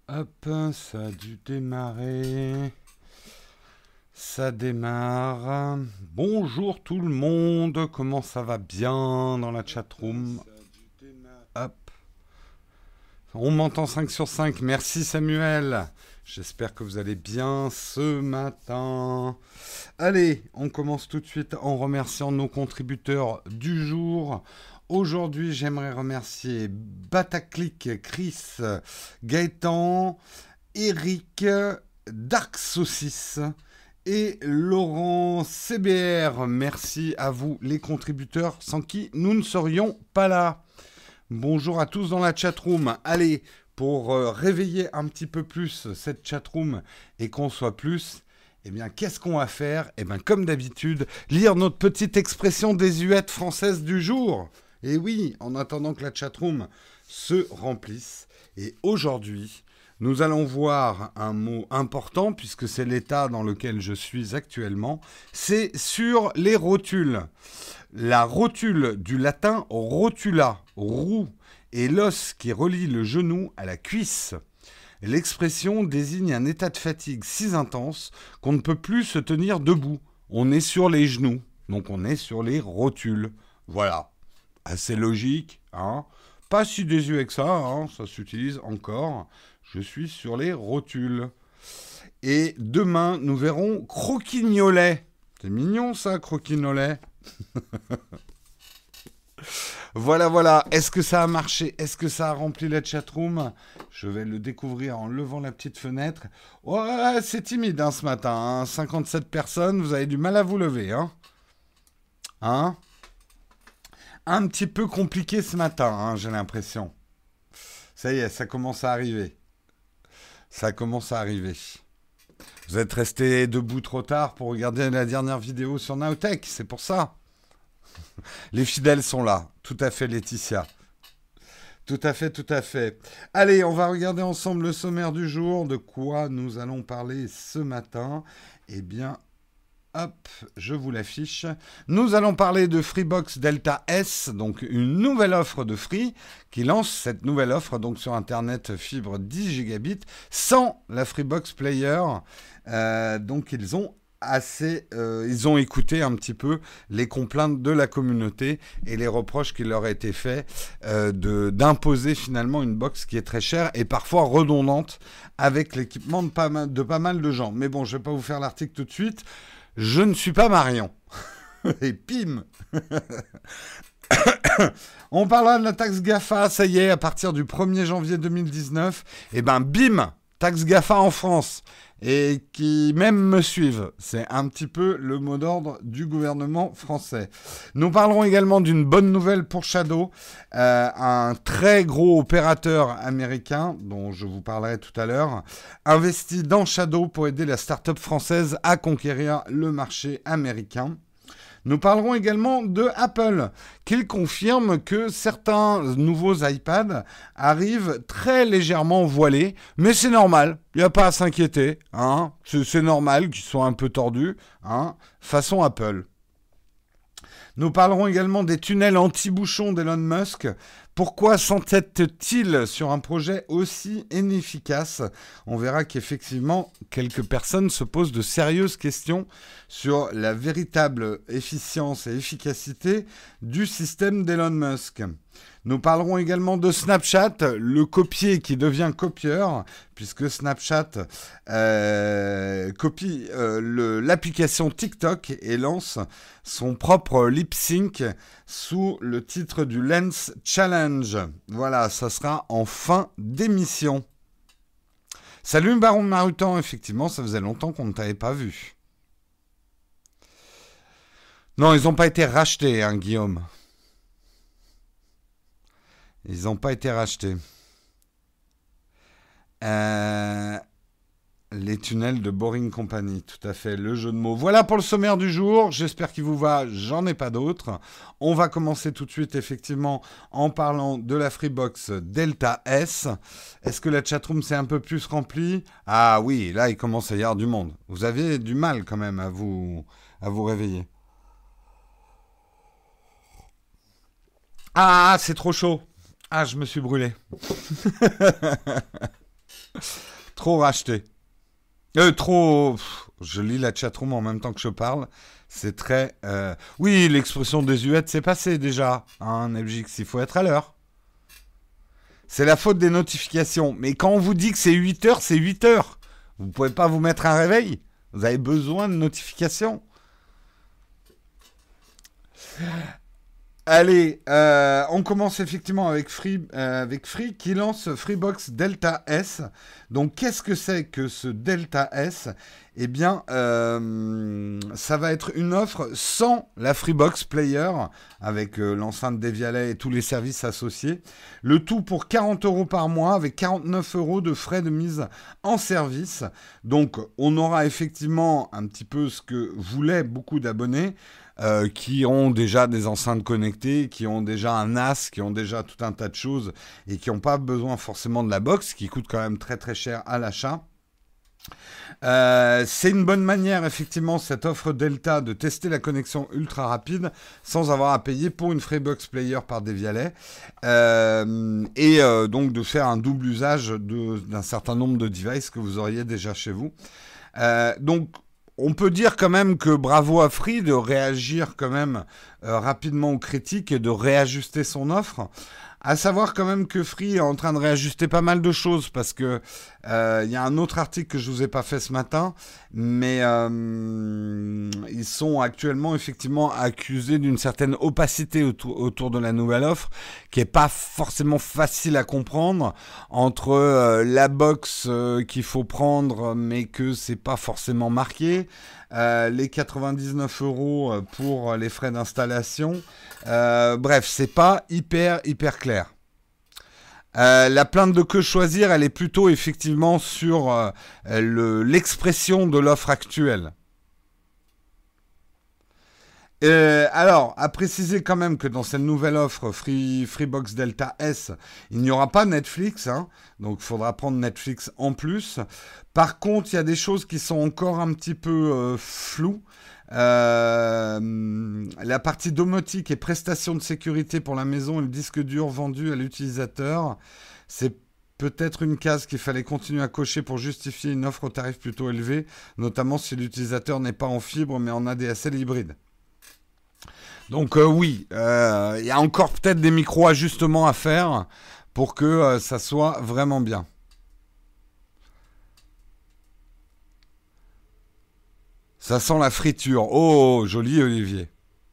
Hop, ça a dû démarrer. Ça démarre. Bonjour tout le monde, comment ça va bien dans la chatroom? Hop. On m'entend 5 sur 5. Merci Samuel. J'espère que vous allez bien ce matin. Allez, on commence tout de suite en remerciant nos contributeurs du jour. Aujourd'hui, j'aimerais remercier Bataclic, Chris, Gaëtan, Eric, Dark Saucisse et Laurent CBR. Merci à vous les contributeurs sans qui nous ne serions pas là. Bonjour à tous dans la chatroom. Allez, pour réveiller un petit peu plus cette chatroom et qu'on soit plus, eh bien, qu'est-ce qu'on va faire? Eh bien, comme d'habitude, lire notre petite expression désuète française du jour. Et oui, en attendant que la chatroom se remplisse. Et aujourd'hui, nous allons voir un mot important, puisque c'est l'état dans lequel je suis actuellement, c'est sur les rotules. La rotule du latin rotula, roue, et l'os qui relie le genou à la cuisse. L'expression désigne un état de fatigue si intense qu'on ne peut plus se tenir debout. On est sur les genoux, donc on est sur les rotules. Voilà, assez logique, hein. Pas si désuet que ça, hein, ça s'utilise encore. Je suis sur les rotules. Et demain, nous verrons croquignolet. C'est mignon ça, croquignolet. Voilà. Est-ce que ça a marché? Est-ce que ça a rempli la chatroom? Je vais le découvrir en levant la petite fenêtre. Ouais, c'est timide hein, ce matin. Hein. 57 personnes, vous avez du mal à vous lever. Hein, un petit peu compliqué ce matin, hein, j'ai l'impression. Ça y est, ça commence à arriver. Ça commence à arriver. Vous êtes resté debout trop tard pour regarder la dernière vidéo sur Nowtech, c'est pour ça. Les fidèles sont là. Tout à fait, Laetitia. Tout à fait. Allez, on va regarder ensemble le sommaire du jour. De quoi nous allons parler ce matin? Eh bien, hop, je vous l'affiche. Nous allons parler de Freebox Delta S, donc une nouvelle offre de Free qui lance cette nouvelle offre donc sur Internet fibre 10 gigabits sans la Freebox Player. Donc ils ont écouté un petit peu les complaintes de la communauté et les reproches qui leur étaient faits d'imposer finalement une box qui est très chère et parfois redondante avec l'équipement de pas mal de gens. Mais bon, je ne vais pas vous faire l'article tout de suite. Je ne suis pas Marion. Et pim. On parlera de la taxe GAFA, ça y est, à partir du 1er janvier 2019. Et ben bim, taxe GAFA en France. Et qui même me suivent. C'est un petit peu le mot d'ordre du gouvernement français. Nous parlerons également d'une bonne nouvelle pour Shadow, un très gros opérateur américain, dont je vous parlerai tout à l'heure, investit dans Shadow pour aider la start-up française à conquérir le marché américain. Nous parlerons également de Apple, qui confirme que certains nouveaux iPads arrivent très légèrement voilés, mais c'est normal, il n'y a pas à s'inquiéter, hein. C'est normal qu'ils soient un peu tordus, hein, façon Apple. Nous parlerons également des tunnels anti-bouchons d'Elon Musk. Pourquoi s'entête-t-il sur un projet aussi inefficace? On verra qu'effectivement, quelques personnes se posent de sérieuses questions sur la véritable efficience et efficacité du système d'Elon Musk. Nous parlerons également de Snapchat, le copier qui devient copieur, puisque Snapchat copie l'application TikTok et lance son propre lip sync sous le titre du Lens Challenge. Voilà, ça sera en fin d'émission. Salut Baron Marutan, effectivement, ça faisait longtemps qu'on ne t'avait pas vu. Non, ils n'ont pas été rachetés, hein, Guillaume. Ils n'ont pas été rachetés. Les tunnels de Boring Company, tout à fait, le jeu de mots. Voilà pour le sommaire du jour, j'espère qu'il vous va, j'en ai pas d'autres. On va commencer tout de suite, effectivement, en parlant de la Freebox Delta S. Est-ce que la chatroom s'est un peu plus remplie? Ah oui, là, il commence à y avoir du monde. Vous avez du mal quand même à vous réveiller. Ah, c'est trop chaud. Ah, je me suis brûlé. Trop racheté. Je lis la chatroom en même temps que je parle. C'est très... Oui, l'expression désuète, c'est passé déjà. Hein, Nebjix, il faut être à l'heure. C'est la faute des notifications. Mais quand on vous dit que c'est 8 heures, c'est 8 heures. Vous ne pouvez pas vous mettre un réveil. Vous avez besoin de notifications. Allez, on commence effectivement avec Free qui lance Freebox Delta S. Donc, qu'est-ce que c'est que ce Delta S? Eh bien, ça va être une offre sans la Freebox Player, avec l'enceinte Devialet et tous les services associés. Le tout pour 40 € par mois, avec 49 € de frais de mise en service. Donc, on aura effectivement un petit peu ce que voulaient beaucoup d'abonnés, qui ont déjà des enceintes connectées, qui ont déjà un NAS, qui ont déjà tout un tas de choses et qui n'ont pas besoin forcément de la box, qui coûte quand même très très cher à l'achat. C'est une bonne manière, effectivement, cette offre Delta, de tester la connexion ultra rapide sans avoir à payer pour une Freebox Player par Devialet, donc de faire un double usage d'un certain nombre de devices que vous auriez déjà chez vous. Donc, on peut dire quand même que bravo à Free de réagir quand même rapidement aux critiques et de réajuster son offre. À savoir quand même que Free est en train de réajuster pas mal de choses, parce que y a un autre article que je vous ai pas fait ce matin, mais ils sont actuellement effectivement accusés d'une certaine opacité autour de la nouvelle offre, qui est pas forcément facile à comprendre, entre la box qu'il faut prendre mais que c'est pas forcément marqué, les 99 € pour les frais d'installation. Bref, c'est pas hyper clair. La plainte de Que Choisir, elle est plutôt effectivement sur l'expression de l'offre actuelle. Alors, à préciser quand même que dans cette nouvelle offre Freebox Delta S, il n'y aura pas Netflix, hein, donc il faudra prendre Netflix en plus. Par contre, il y a des choses qui sont encore un petit peu floues. La partie domotique et prestations de sécurité pour la maison et le disque dur vendu à l'utilisateur, c'est peut-être une case qu'il fallait continuer à cocher pour justifier une offre au tarif plutôt élevé, notamment si l'utilisateur n'est pas en fibre mais en ADSL hybride. Donc oui, il y a encore peut-être des micro-ajustements à faire pour que ça soit vraiment bien. Ça sent la friture. Oh, joli Olivier.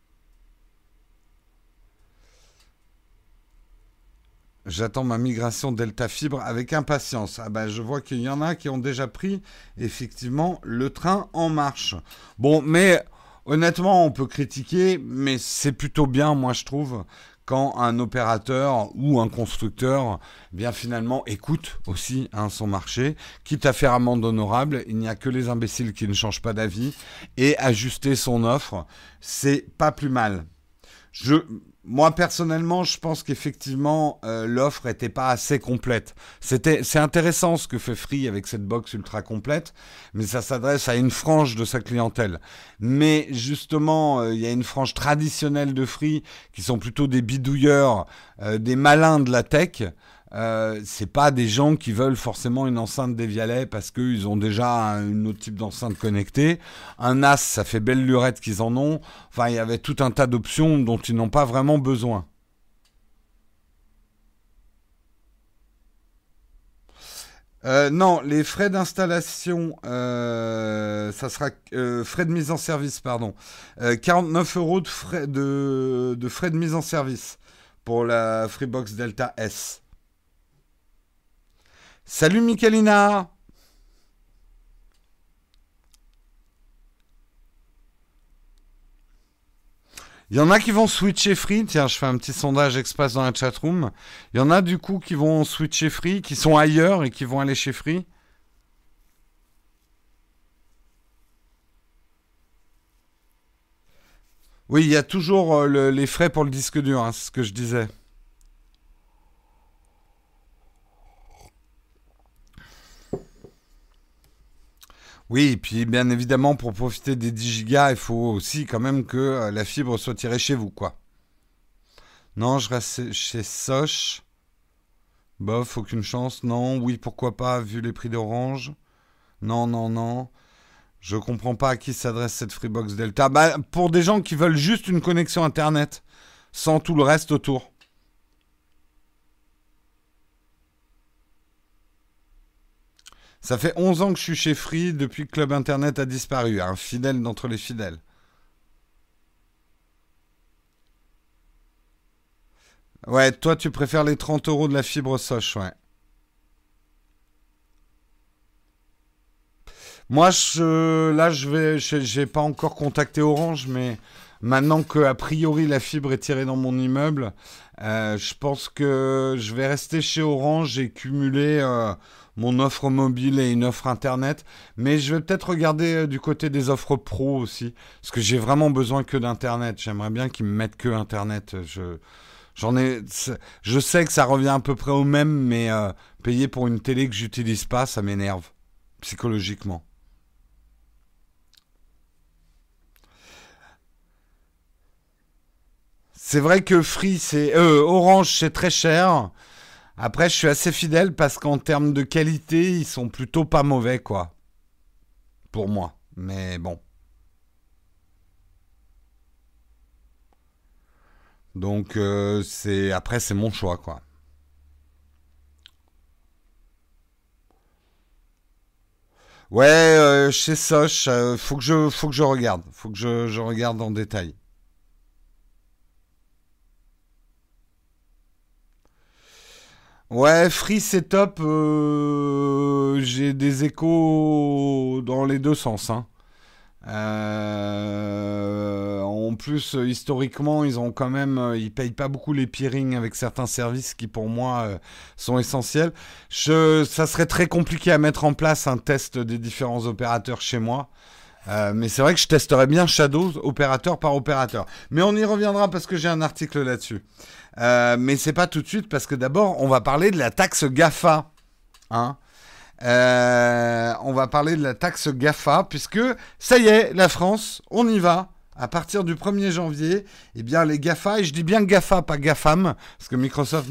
J'attends ma migration Delta Fibre avec impatience. Ah ben, je vois qu'il y en a qui ont déjà pris effectivement le train en marche. Bon, mais honnêtement, on peut critiquer, mais c'est plutôt bien, moi je trouve, quand un opérateur ou un constructeur, bien finalement, écoute aussi son marché, quitte à faire amende honorable. Il n'y a que les imbéciles qui ne changent pas d'avis, et ajuster son offre, c'est pas plus mal. Moi, personnellement, je pense qu'effectivement, l'offre n'était pas assez complète. C'est intéressant ce que fait Free avec cette box ultra complète, mais ça s'adresse à une frange de sa clientèle. Mais justement, il y a une frange traditionnelle de Free qui sont plutôt des bidouilleurs, des malins de la tech. C'est pas des gens qui veulent forcément une enceinte Devialet parce qu'ils ont déjà un autre type d'enceinte connectée. Un NAS, ça fait belle lurette qu'ils en ont. Enfin, il y avait tout un tas d'options dont ils n'ont pas vraiment besoin. Non, les frais d'installation, ça sera frais de mise en service, pardon. 49 € de frais de mise en service pour la Freebox Delta S. Salut Michalina. Il y en a qui vont switcher Free. Tiens, je fais un petit sondage express dans la chatroom. Il y en a du coup qui vont switcher Free, qui sont ailleurs et qui vont aller chez Free. Oui, il y a toujours les frais pour le disque dur, hein, c'est ce que je disais. Oui, et puis bien évidemment, pour profiter des 10 gigas, il faut aussi quand même que la fibre soit tirée chez vous, quoi. Non, je reste chez Soch. Bof, aucune chance. Non, oui, pourquoi pas, vu les prix d'Orange. Non, non, non. Je comprends pas à qui s'adresse cette Freebox Delta. Bah, pour des gens qui veulent juste une connexion Internet, sans tout le reste autour. Ça fait 11 ans que je suis chez Free depuis que Club Internet a disparu. Un fidèle d'entre les fidèles. Ouais, toi, tu préfères les 30 euros de la fibre Soch, ouais. Moi, là, j'ai pas encore contacté Orange, mais maintenant que a priori la fibre est tirée dans mon immeuble, je pense que je vais rester chez Orange et cumuler mon offre mobile et une offre internet. Mais je vais peut-être regarder du côté des offres pro aussi, parce que j'ai vraiment besoin que d'internet. J'aimerais bien qu'ils me mettent que internet. J'en ai, je sais que ça revient à peu près au même, mais payer pour une télé que j'utilise pas, ça m'énerve psychologiquement. C'est vrai que Free, Orange, c'est très cher. Après, je suis assez fidèle parce qu'en termes de qualité, ils sont plutôt pas mauvais, quoi, pour moi. Mais bon. Donc, après, c'est mon choix, quoi. Ouais, chez Soch, faut que je regarde. Faut que je regarde en détail. Ouais, Free c'est top. J'ai des échos dans les deux sens, hein. En plus, historiquement, ils payent pas beaucoup les peerings avec certains services qui, pour moi, sont essentiels. Ça serait très compliqué à mettre en place un test des différents opérateurs chez moi. Mais c'est vrai que je testerais bien Shadow opérateur par opérateur. Mais on y reviendra parce que j'ai un article là-dessus. Mais c'est pas tout de suite parce que d'abord, on va parler de la taxe GAFA. Hein. On va parler de la taxe GAFA, puisque ça y est, la France, on y va. À partir du 1er janvier, eh bien les GAFA, et je dis bien GAFA, pas GAFAM, parce que Microsoft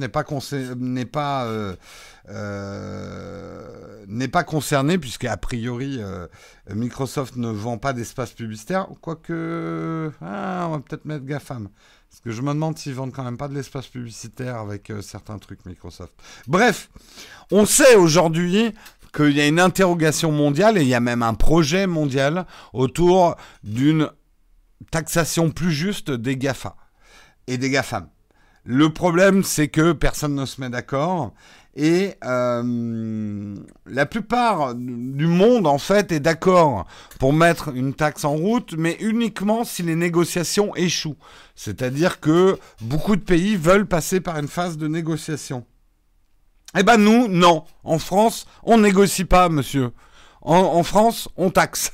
n'est pas concerné, puisque a priori Microsoft ne vend pas d'espace publicitaire, quoique on va peut-être mettre GAFAM. Parce que je me demande s'ils vendent quand même pas de l'espace publicitaire avec certains trucs Microsoft. Bref, on sait aujourd'hui qu'il y a une interrogation mondiale et il y a même un projet mondial autour d'une taxation plus juste des GAFA et des GAFAM. Le problème, c'est que personne ne se met d'accord et la plupart du monde, en fait, est d'accord pour mettre une taxe en route, mais uniquement si les négociations échouent. C'est-à-dire que beaucoup de pays veulent passer par une phase de négociation. Eh ben nous, non. En France, on négocie pas, monsieur. En France, on taxe.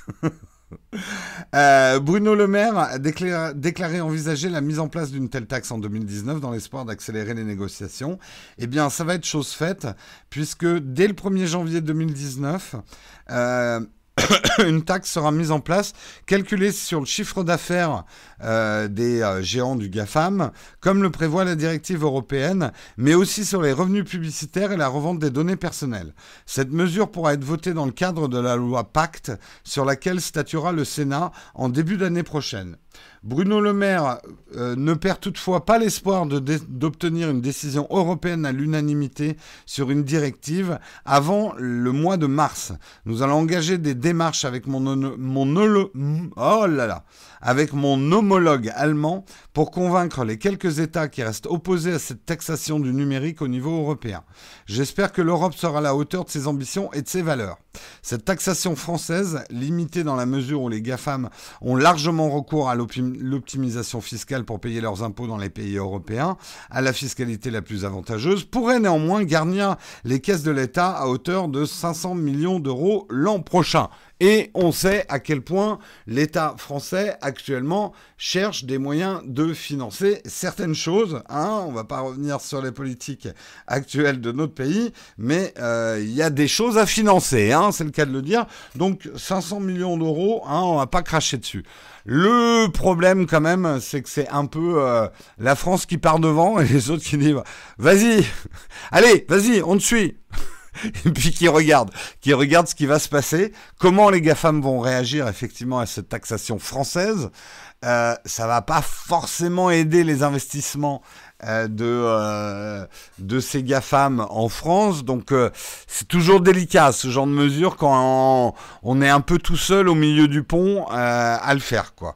Bruno Le Maire a déclaré envisager la mise en place d'une telle taxe en 2019 dans l'espoir d'accélérer les négociations. Eh bien, ça va être chose faite, puisque dès le 1er janvier 2019, une taxe sera mise en place, calculée sur le chiffre d'affaires des géants du GAFAM, comme le prévoit la directive européenne, mais aussi sur les revenus publicitaires et la revente des données personnelles. Cette mesure pourra être votée dans le cadre de la loi Pacte, sur laquelle statuera le Sénat en début d'année prochaine. Bruno Le Maire ne perd toutefois pas l'espoir d'obtenir une décision européenne à l'unanimité sur une directive avant le mois de mars. Nous allons engager des démarches avec avec mon homologue allemand pour convaincre les quelques États qui restent opposés à cette taxation du numérique au niveau européen. J'espère que l'Europe sera à la hauteur de ses ambitions et de ses valeurs. Cette taxation française, limitée dans la mesure où les GAFAM ont largement recours à l'optimisation fiscale pour payer leurs impôts dans les pays européens, à la fiscalité la plus avantageuse, pourrait néanmoins garnir les caisses de l'État à hauteur de 500 millions d'euros l'an prochain. Et on sait à quel point l'État français actuellement cherche des moyens de financer certaines choses. Hein. On ne va pas revenir sur les politiques actuelles de notre pays, mais il y a des choses à financer, hein, c'est le cas de le dire. Donc 500 millions d'euros, hein, on ne va pas cracher dessus. Le problème quand même, c'est que c'est un peu la France qui part devant et les autres qui disent « Vas-y, allez, vas-y, on te suit !» Et puis qui regarde ce qui va se passer, comment les GAFAM vont réagir effectivement à cette taxation française. Ça va pas forcément aider les investissements de ces GAFAM en France. Donc c'est toujours délicat ce genre de mesure quand on est un peu tout seul au milieu du pont à le faire, quoi.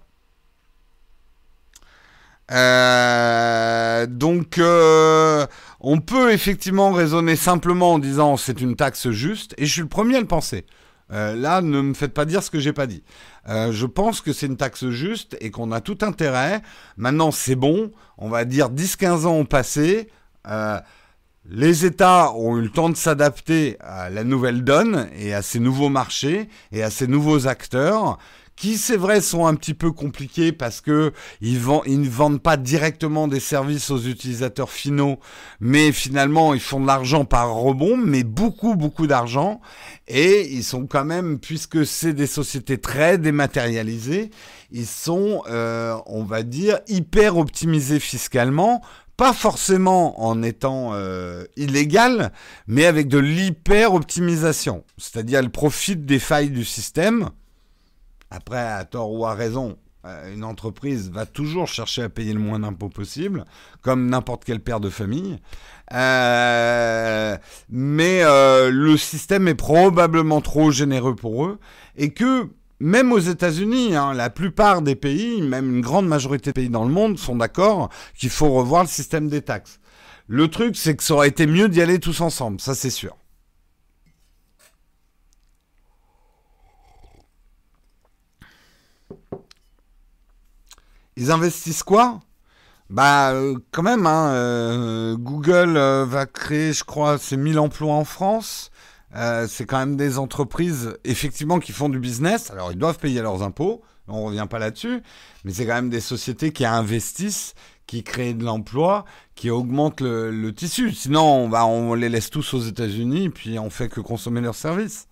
On peut effectivement raisonner simplement en disant c'est une taxe juste, et je suis le premier à le penser. Là, ne me faites pas dire ce que j'ai pas dit. Je pense que c'est une taxe juste et qu'on a tout intérêt. Maintenant, c'est bon. On va dire 10-15 ans ont passé. Les États ont eu le temps de s'adapter à la nouvelle donne et à ces nouveaux marchés et à ces nouveaux acteurs qui, c'est vrai, sont un petit peu compliqués parce que ils ne vendent pas directement des services aux utilisateurs finaux, mais finalement, ils font de l'argent par rebond, mais beaucoup, beaucoup d'argent. Et ils sont quand même, puisque c'est des sociétés très dématérialisées, ils sont, on va dire, hyper optimisés fiscalement, pas forcément en étant illégal, mais avec de l'hyper-optimisation. C'est-à-dire, elles profitent des failles du système. Après, à tort ou à raison, une entreprise va toujours chercher à payer le moins d'impôts possible, comme n'importe quel père de famille. Mais le système est probablement trop généreux pour eux, et que même aux États-Unis, hein, la plupart des pays, même une grande majorité des pays dans le monde, sont d'accord qu'il faut revoir le système des taxes. Le truc, c'est que ça aurait été mieux d'y aller tous ensemble, ça c'est sûr. Ils investissent quoi ? Bah, quand même, hein, Google va créer, je crois, c'est 1000 emplois en France. C'est quand même des entreprises, effectivement, qui font du business. Alors, ils doivent payer leurs impôts. On ne revient pas là-dessus. Mais c'est quand même des sociétés qui investissent, qui créent de l'emploi, qui augmentent le tissu. Sinon, on les laisse tous aux États-Unis, puis on fait que consommer leurs services.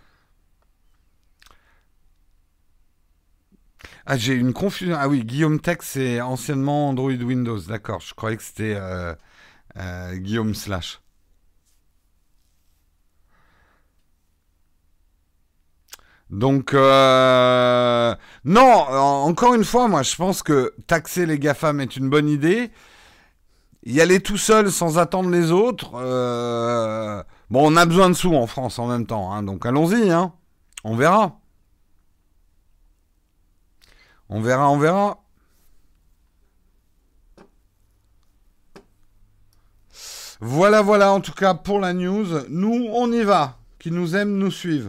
Ah, j'ai une confusion. Ah oui, Guillaume Tech, c'est anciennement Android Windows. D'accord, je croyais que c'était Guillaume Slash. Donc, non, encore une fois, moi, je pense que taxer les GAFAM est une bonne idée. Y aller tout seul sans attendre les autres. Bon, on a besoin de sous en France en même temps, hein, donc allons-y, hein. On verra. On verra, on verra. Voilà, voilà, en tout cas, pour la news. Nous, on y va. Qui nous aiment, nous suivent.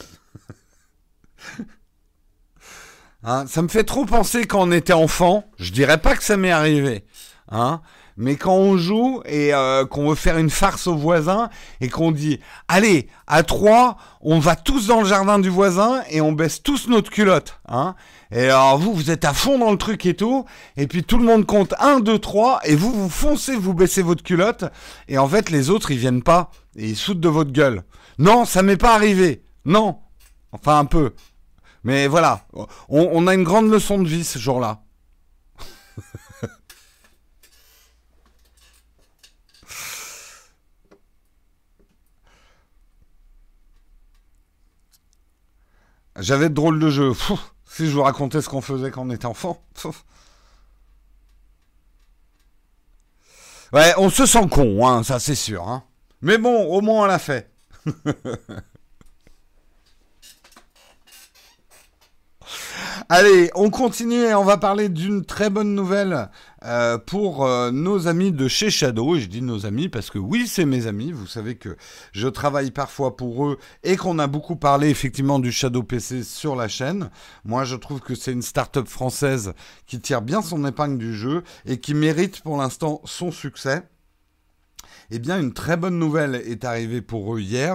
Hein, ça me fait trop penser quand on était enfant. Je dirais pas que ça m'est arrivé. Hein, mais quand on joue et qu'on veut faire une farce au voisin et qu'on dit « Allez, à 3, on va tous dans le jardin du voisin et on baisse tous notre culotte. Hein » Et alors vous êtes à fond dans le truc et tout, et puis tout le monde compte 1, 2, 3, et vous foncez, vous baissez votre culotte, et en fait les autres ils viennent pas, et ils sautent de votre gueule. Non, ça m'est pas arrivé. Non. Enfin un peu. Mais voilà, on a une grande leçon de vie ce jour-là. J'avais de drôles de jeux. Si je vous racontais ce qu'on faisait quand on était enfant. Ouais, on se sent con, hein, ça c'est sûr. Hein. Mais bon, au moins on l'a fait. Allez, on continue et on va parler d'une très bonne nouvelle pour nos amis de chez Shadow. Et je dis nos amis parce que oui, c'est mes amis. Vous savez que je travaille parfois pour eux et qu'on a beaucoup parlé effectivement du Shadow PC sur la chaîne. Moi, je trouve que c'est une start-up française qui tire bien son épingle du jeu et qui mérite pour l'instant son succès. Eh bien, une très bonne nouvelle est arrivée pour eux hier,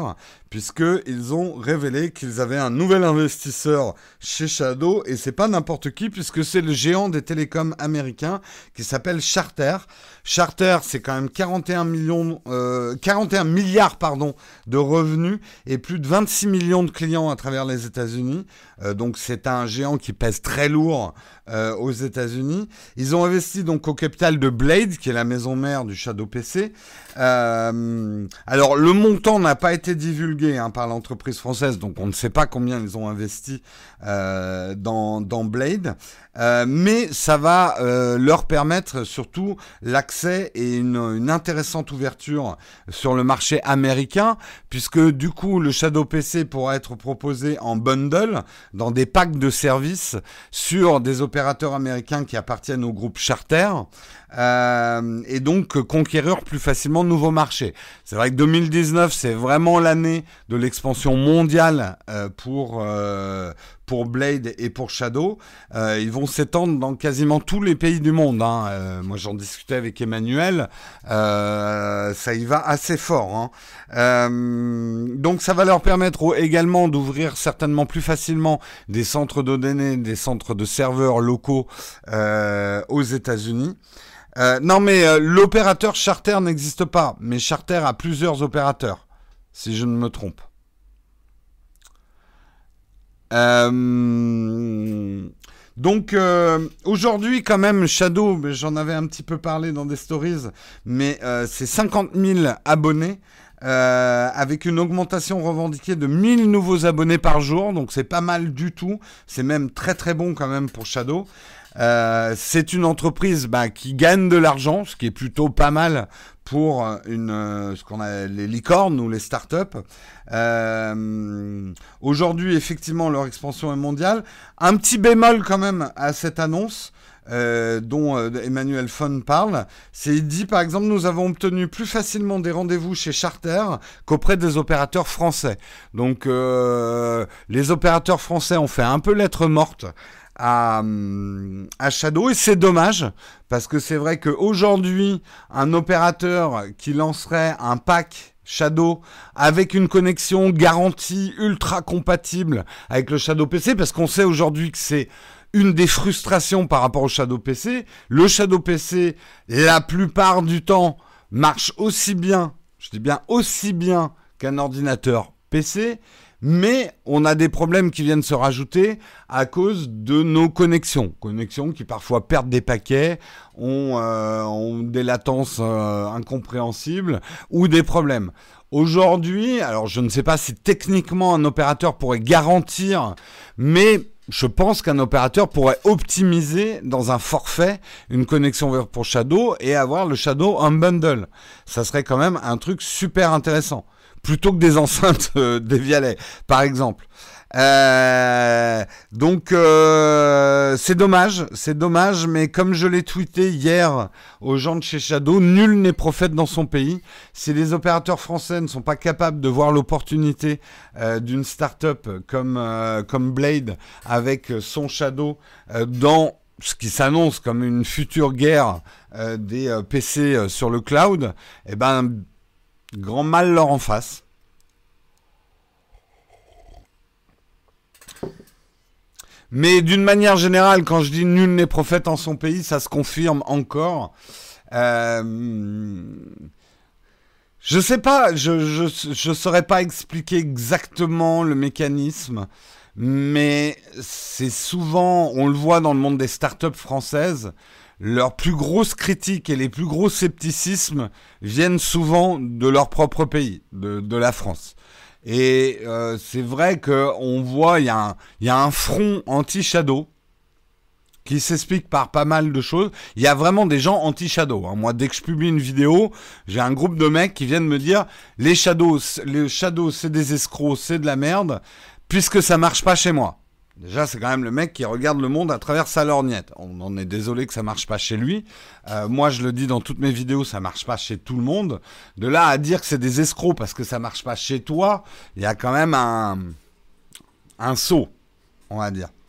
puisqu'ils ont révélé qu'ils avaient un nouvel investisseur chez Shadow, et c'est pas n'importe qui, puisque c'est le géant des télécoms américains qui s'appelle Charter. Charter, c'est quand même 41 milliards de revenus et plus de 26 millions de clients à travers les États-Unis. Donc c'est un géant qui pèse très lourd aux États-Unis. Ils ont investi donc au capital de Blade, qui est la maison mère du Shadow PC. Alors le montant n'a pas été divulgué par l'entreprise française, donc on ne sait pas combien ils ont investi dans Blade. Mais ça va leur permettre surtout l'accès et une intéressante ouverture sur le marché américain, puisque du coup le Shadow PC pourra être proposé en bundle dans des packs de services sur des opérateurs américains qui appartiennent au groupe Charter, et donc conquérir plus facilement de nouveaux marchés. C'est vrai que 2019 c'est vraiment l'année de l'expansion mondiale pour Blade et pour Shadow. Ils vont s'étendre dans quasiment tous les pays du monde. Moi, j'en discutais avec Emmanuel. Ça y va assez fort. Donc, ça va leur permettre également d'ouvrir certainement plus facilement des centres de données, des centres de serveurs locaux aux États-Unis. Non, mais l'opérateur Charter n'existe pas. Mais Charter a plusieurs opérateurs, si je ne me trompe. Donc aujourd'hui quand même Shadow, j'en avais un petit peu parlé dans des stories, mais c'est 50 000 abonnés avec une augmentation revendiquée de 1000 nouveaux abonnés par jour, donc c'est pas mal du tout, c'est même très très bon quand même pour Shadow. C'est une entreprise qui gagne de l'argent, ce qui est plutôt pas mal pour ce qu'on a les licornes ou les startups. Aujourd'hui, effectivement, leur expansion est mondiale. Un petit bémol quand même à cette annonce dont Emmanuel Fon parle, c'est il dit par exemple nous avons obtenu plus facilement des rendez-vous chez Charter qu'auprès des opérateurs français. Donc les opérateurs français ont fait un peu lettre morte à Shadow, et c'est dommage parce que c'est vrai qu'aujourd'hui un opérateur qui lancerait un pack Shadow avec une connexion garantie ultra compatible avec le Shadow PC, parce qu'on sait aujourd'hui que c'est une des frustrations par rapport au Shadow PC. Le Shadow PC, la plupart du temps, marche aussi bien, je dis bien aussi bien qu'un ordinateur PC, mais on a des problèmes qui viennent se rajouter à cause de nos connexions qui parfois perdent des paquets, ont des latences incompréhensibles ou des problèmes. Aujourd'hui, alors je ne sais pas si techniquement un opérateur pourrait garantir, mais je pense qu'un opérateur pourrait optimiser dans un forfait une connexion pour Shadow et avoir le Shadow en bundle. Ça serait quand même un truc super intéressant. Plutôt que des enceintes des Vialet, par exemple. Donc c'est dommage, mais comme je l'ai tweeté hier aux gens de chez Shadow, nul n'est prophète dans son pays. Si les opérateurs français ne sont pas capables de voir l'opportunité d'une start-up comme Blade avec son Shadow dans ce qui s'annonce comme une future guerre des PC sur le cloud, eh ben grand mal leur en face. Mais d'une manière générale, quand je dis nul n'est prophète en son pays, ça se confirme encore. Je sais pas, je saurais pas expliquer exactement le mécanisme, mais c'est souvent, on le voit dans le monde des startups françaises, leurs plus grosses critiques et les plus gros scepticismes viennent souvent de leur propre pays, de la France. Et c'est vrai qu'on voit, il y a un front anti-Shadow qui s'explique par pas mal de choses. Il y a vraiment des gens anti-Shadow. Moi, dès que je publie une vidéo, j'ai un groupe de mecs qui viennent me dire les Shadows, c'est des escrocs, c'est de la merde, puisque ça marche pas chez moi. Déjà, c'est quand même le mec qui regarde le monde à travers sa lorgnette. On en est désolé que ça marche pas chez lui. Moi, je le dis dans toutes mes vidéos, ça marche pas chez tout le monde. De là à dire que c'est des escrocs parce que ça marche pas chez toi, il y a quand même un saut, on va dire.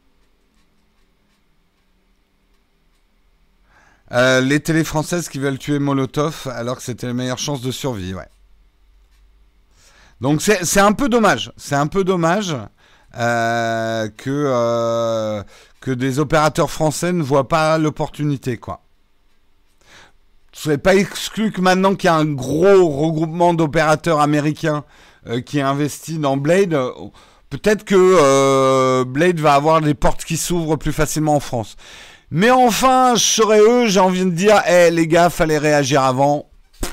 Les télés françaises qui veulent tuer Molotov alors que c'était les meilleures chances de survie, ouais. Donc c'est un peu dommage. C'est un peu dommage que des opérateurs français ne voient pas l'opportunité, quoi. Ce n'est pas exclu que maintenant qu'il y a un gros regroupement d'opérateurs américains qui investit dans Blade, peut-être que Blade va avoir les portes qui s'ouvrent plus facilement en France. Mais enfin, je serais eux, j'ai envie de dire, les gars, fallait réagir avant.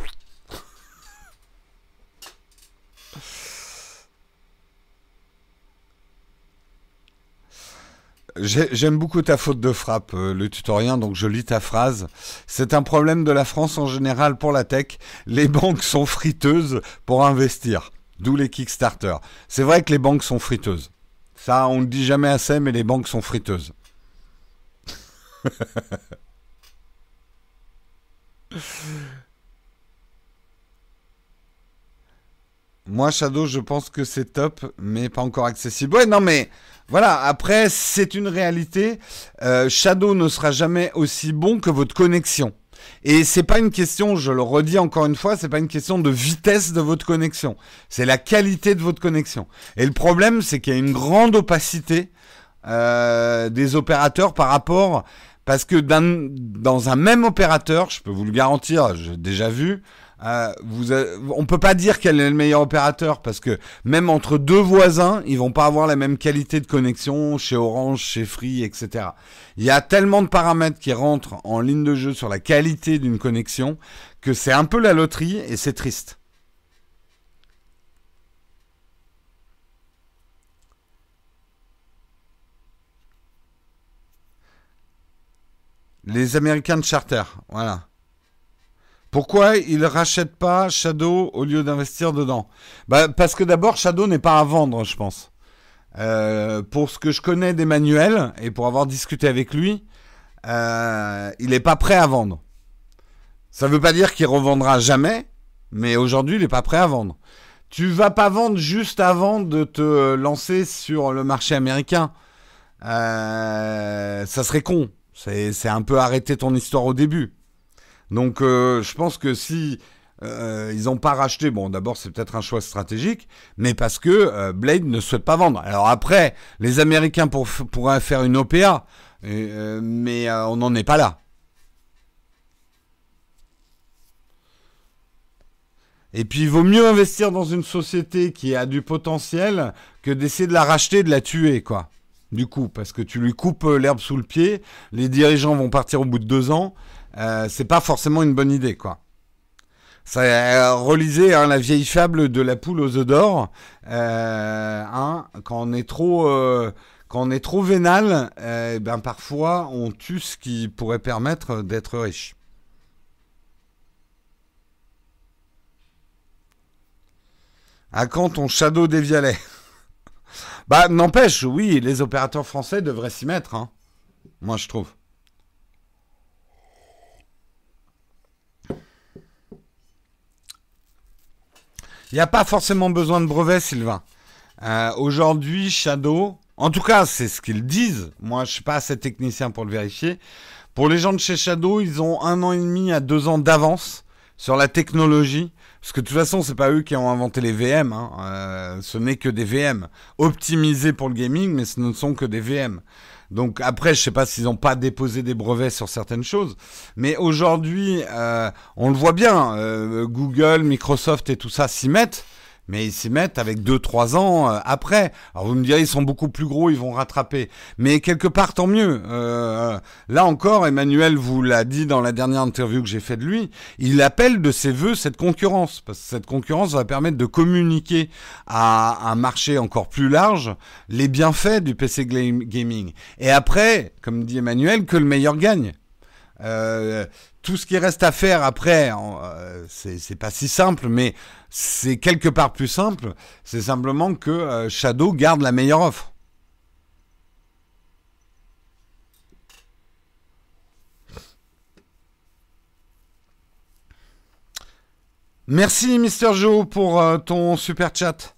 J'aime beaucoup ta faute de frappe, le tutorien, donc je lis ta phrase. C'est un problème de la France en général pour la tech. Les banques sont friteuses pour investir. D'où les Kickstarter. C'est vrai que les banques sont friteuses. Ça, on ne le dit jamais assez, mais les banques sont friteuses. Moi, Shadow, je pense que c'est top, mais pas encore accessible. Ouais, non, mais voilà, après, c'est une réalité. Shadow ne sera jamais aussi bon que votre connexion. Et c'est pas une question, je le redis encore une fois, c'est pas une question de vitesse de votre connexion. C'est la qualité de votre connexion. Et le problème, c'est qu'il y a une grande opacité des opérateurs par rapport... Parce que dans un même opérateur, je peux vous le garantir, j'ai déjà vu, on peut pas dire quel est le meilleur opérateur parce que même entre deux voisins, ils vont pas avoir la même qualité de connexion chez Orange, chez Free, etc. Il y a tellement de paramètres qui rentrent en ligne de jeu sur la qualité d'une connexion que c'est un peu la loterie et c'est triste. Les Américains de Charter, voilà. Pourquoi ils rachètent pas Shadow au lieu d'investir dedans? Parce que d'abord, Shadow n'est pas à vendre, je pense. Pour ce que je connais d'Emmanuel, et pour avoir discuté avec lui, il n'est pas prêt à vendre. Ça ne veut pas dire qu'il revendra jamais, mais aujourd'hui, il n'est pas prêt à vendre. Tu vas pas vendre juste avant de te lancer sur le marché américain. Ça serait con. C'est un peu arrêter ton histoire au début. Donc je pense que si ils n'ont pas racheté, bon d'abord c'est peut-être un choix stratégique, mais parce que Blade ne souhaite pas vendre. Alors après, les Américains pourraient faire une OPA, mais on n'en est pas là. Et puis il vaut mieux investir dans une société qui a du potentiel que d'essayer de la racheter et de la tuer, quoi. Du coup, parce que tu lui coupes l'herbe sous le pied, les dirigeants vont partir au bout de 2 ans, c'est pas forcément une bonne idée, quoi. Ça, relisez la vieille fable de la poule aux œufs d'or. Quand on est trop vénal, ben parfois on tue ce qui pourrait permettre d'être riche. À quand ton Shadow des Vialets? Bah, n'empêche, oui, les opérateurs français devraient s'y mettre, hein. Moi, je trouve. Il n'y a pas forcément besoin de brevet, Sylvain. Aujourd'hui, Shadow, en tout cas, c'est ce qu'ils disent. Moi, je ne suis pas assez technicien pour le vérifier. Pour les gens de chez Shadow, ils ont 1 an et demi à 2 ans d'avance sur la technologie. Parce que de toute façon, c'est pas eux qui ont inventé les VM. Hein. Ce n'est que des VM optimisés pour le gaming, mais ce ne sont que des VM. Donc après, je sais pas s'ils n'ont pas déposé des brevets sur certaines choses, mais aujourd'hui, on le voit bien, Google, Microsoft et tout ça s'y mettent, mais ils s'y mettent avec 2-3 ans après. Alors vous me direz, ils sont beaucoup plus gros, ils vont rattraper. Mais quelque part, tant mieux. Là encore, Emmanuel vous l'a dit dans la dernière interview que j'ai faite de lui, il appelle de ses voeux cette concurrence, parce que cette concurrence va permettre de communiquer à un marché encore plus large les bienfaits du PC gaming. Et après, comme dit Emmanuel, que le meilleur gagne. Tout ce qui reste à faire après, c'est pas si simple, mais c'est quelque part plus simple. C'est simplement que Shadow garde la meilleure offre. Merci Mister Joe pour ton super chat.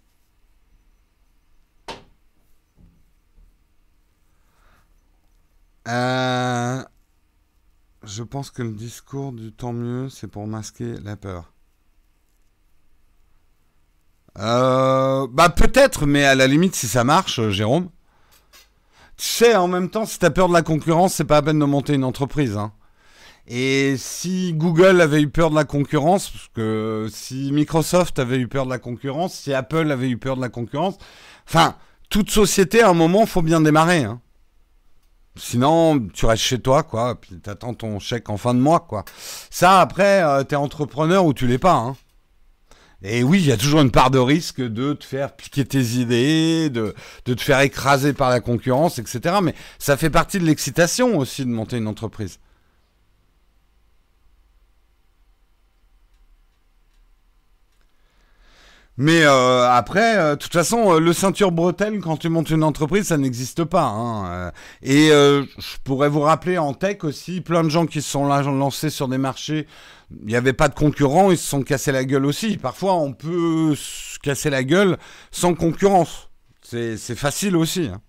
Je pense que le discours du tant mieux, c'est pour masquer la peur. Bah peut-être, mais à la limite, si ça marche, Jérôme. Tu sais, en même temps, si t'as peur de la concurrence, c'est pas la peine de monter une entreprise, hein. Et si Google avait eu peur de la concurrence, parce que si Microsoft avait eu peur de la concurrence, si Apple avait eu peur de la concurrence, enfin, toute société, à un moment, faut bien démarrer, hein. Sinon, tu restes chez toi, quoi, puis t'attends ton chèque en fin de mois, quoi. Ça, après, t'es entrepreneur ou tu l'es pas, hein. Et oui, il y a toujours une part de risque de te faire piquer tes idées, de te faire écraser par la concurrence, etc. Mais ça fait partie de l'excitation aussi de monter une entreprise. Mais après, de toute façon, le ceinture bretelle, quand tu montes une entreprise, ça n'existe pas, hein. Et je pourrais vous rappeler en tech aussi, plein de gens qui se sont lancés sur des marchés, il n'y avait pas de concurrents, ils se sont cassés la gueule aussi. Parfois, on peut se casser la gueule sans concurrence. C'est facile aussi, hein.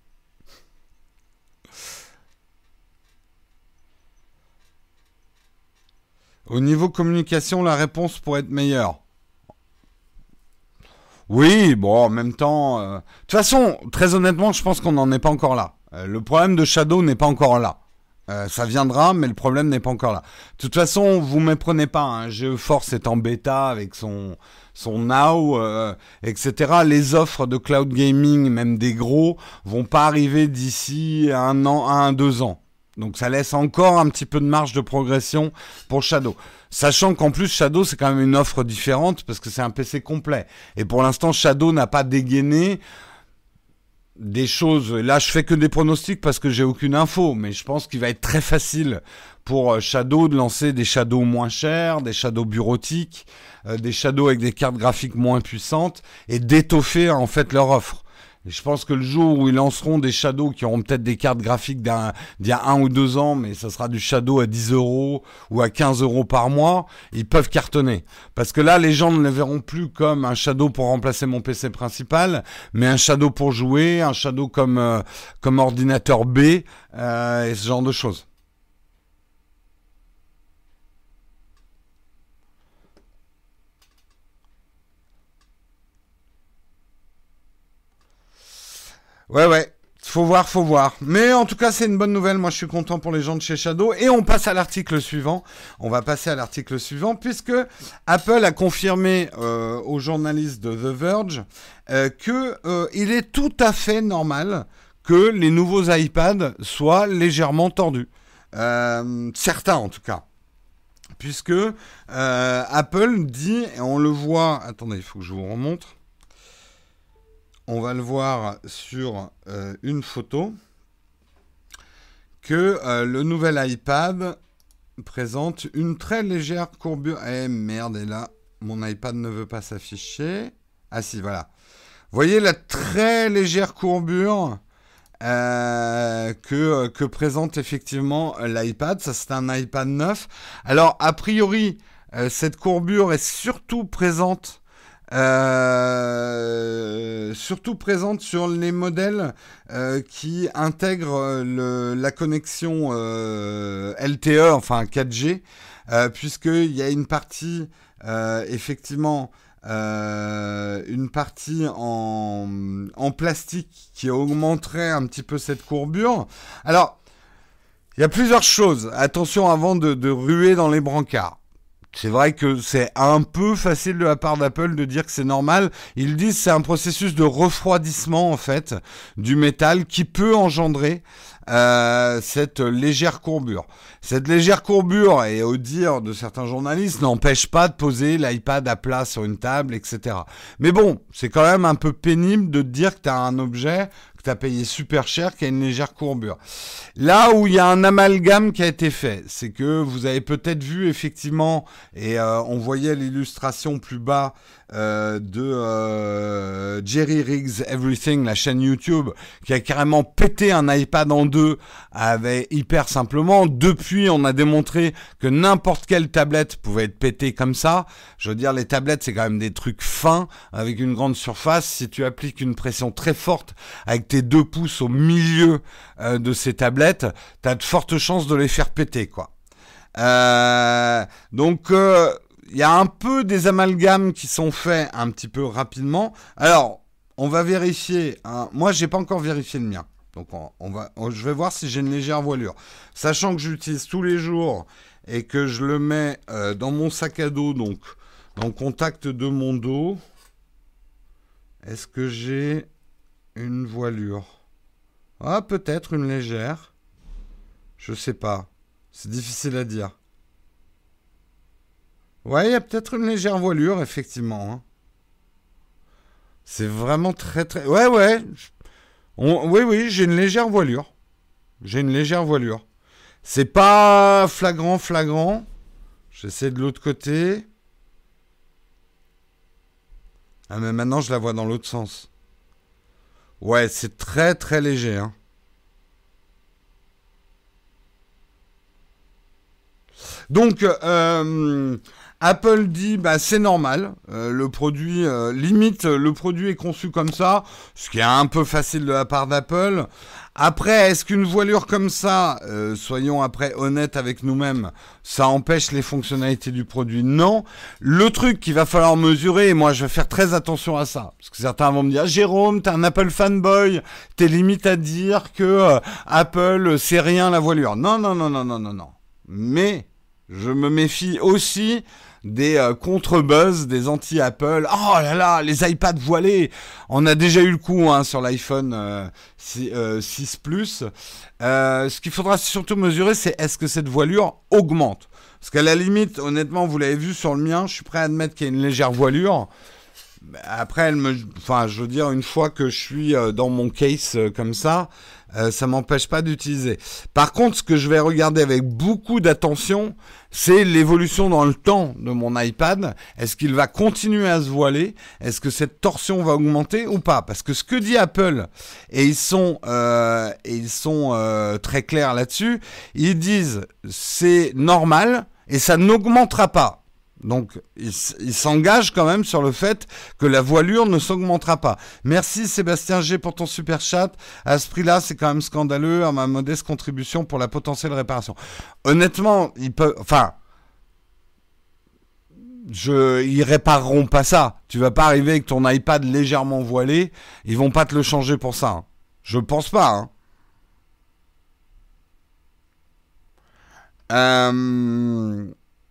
Au niveau communication, la réponse pourrait être meilleure. Oui, bon, en même temps, de toute façon, très honnêtement, je pense qu'on n'en est pas encore là. Le problème de Shadow n'est pas encore là. Ça viendra, mais le problème n'est pas encore là. De toute façon, vous méprenez pas, hein, GeForce est en bêta avec son Now, etc. Les offres de cloud gaming, même des gros, vont pas arriver d'ici un an, un, 2 ans. Donc ça laisse encore un petit peu de marge de progression pour Shadow. Sachant qu'en plus Shadow c'est quand même une offre différente parce que c'est un PC complet. Et pour l'instant Shadow n'a pas dégainé des choses. Là je fais que des pronostics parce que j'ai aucune info. Mais je pense qu'il va être très facile pour Shadow de lancer des Shadows moins chers, des Shadows bureautiques, des Shadows avec des cartes graphiques moins puissantes et d'étoffer en fait leur offre. Et je pense que le jour où ils lanceront des Shadows qui auront peut-être des cartes graphiques d'il y a 1 ou 2 ans, mais ça sera du Shadow à 10 euros ou à 15 euros par mois, ils peuvent cartonner. Parce que là, les gens ne les verront plus comme un Shadow pour remplacer mon PC principal, mais un Shadow pour jouer, un Shadow comme ordinateur B, et ce genre de choses. Ouais, ouais. Faut voir, faut voir. Mais en tout cas, c'est une bonne nouvelle. Moi, je suis content pour les gens de chez Shadow. Et on passe à l'article suivant. On va passer à l'article suivant puisque Apple a confirmé aux journalistes de The Verge que il est tout à fait normal que les nouveaux iPads soient légèrement tordus. Certains, en tout cas. Puisque Apple dit, et on le voit... Attendez, il faut que je vous remonte. On va le voir sur une photo, que le nouvel iPad présente une très légère courbure. Eh merde, et là, mon iPad ne veut pas s'afficher. Ah si, voilà. Vous voyez la très légère courbure que présente effectivement l'iPad. Ça, c'est un iPad 9. Alors, a priori, cette courbure est surtout présente sur les modèles qui intègrent la connexion LTE, enfin 4G, puisqu'il y a une partie, effectivement, une partie en plastique qui augmenterait un petit peu cette courbure. Alors, il y a plusieurs choses. Attention avant de ruer dans les brancards. C'est vrai que c'est un peu facile de la part d'Apple de dire que c'est normal. Ils disent que c'est un processus de refroidissement en fait du métal qui peut engendrer cette légère courbure. Cette légère courbure, et au dire de certains journalistes, n'empêche pas de poser l'iPad à plat sur une table, etc. Mais bon, c'est quand même un peu pénible de te dire que tu as un objet que tu as payé super cher qui a une légère courbure. Là où il y a un amalgame qui a été fait, c'est que vous avez peut-être vu effectivement, et on voyait l'illustration plus bas de Jerry Riggs Everything, la chaîne YouTube, qui a carrément pété un iPad en deux avec hyper simplement. Depuis, on a démontré que n'importe quelle tablette pouvait être pétée comme ça. Je veux dire, les tablettes, c'est quand même des trucs fins avec une grande surface. Si tu appliques une pression très forte avec tes 2 pouces au milieu de ces tablettes, t'as de fortes chances de les faire péter, quoi. Donc, il y a un peu des amalgames qui sont faits un petit peu rapidement. Alors, on va vérifier. Hein. Moi, j'ai pas encore vérifié le mien. Donc, je vais voir si j'ai une légère voilure. Sachant que j'utilise tous les jours et que je le mets dans mon sac à dos, donc dans le contact de mon dos. Est-ce que j'ai une voilure? Ah, peut-être une légère. Je sais pas. C'est difficile à dire. Ouais, il y a peut-être une légère voilure, effectivement. Hein. C'est vraiment très très... Ouais, ouais. Oui, j'ai une légère voilure. J'ai une légère voilure. C'est pas flagrant, flagrant. J'essaie de l'autre côté. Ah, mais maintenant, je la vois dans l'autre sens. Ouais, c'est très très léger. Hein. Donc, Apple dit, bah, c'est normal. Le produit, limite, le produit est conçu comme ça, ce qui est un peu facile de la part d'Apple. Après, est-ce qu'une voilure comme ça, soyons après honnêtes avec nous-mêmes, ça empêche les fonctionnalités du produit? Non. Le truc qu'il va falloir mesurer, et moi je vais faire très attention à ça, parce que certains vont me dire, Jérôme, t'es un Apple fanboy, t'es limite à dire que Apple, c'est rien la voilure. Non, non, non, non, non, non, non. Mais je me méfie aussi des contre-buzz, des anti-Apple. Oh là là, les iPads voilés. On a déjà eu le coup hein, sur l'iPhone 6 Plus. Ce qu'il faudra surtout mesurer, c'est est-ce que cette voilure augmente? Parce qu'à la limite, honnêtement, vous l'avez vu sur le mien, je suis prêt à admettre qu'il y a une légère voilure. Après, je veux dire, une fois que je suis dans mon case comme ça m'empêche pas d'utiliser. Par contre, ce que je vais regarder avec beaucoup d'attention, c'est l'évolution dans le temps de mon iPad. Est-ce qu'il va continuer à se voiler? Est-ce que cette torsion va augmenter ou pas? Parce que ce que dit Apple, et ils sont très clairs là-dessus, ils disent c'est normal et ça n'augmentera pas. Donc, il s'engage quand même sur le fait que la voilure ne s'augmentera pas. Merci Sébastien G pour ton super chat. À ce prix-là, c'est quand même scandaleux à ma modeste contribution pour la potentielle réparation. Honnêtement, ils répareront pas ça. Tu vas pas arriver avec ton iPad légèrement voilé. Ils vont pas te le changer pour ça. Hein. Je pense pas. Hein.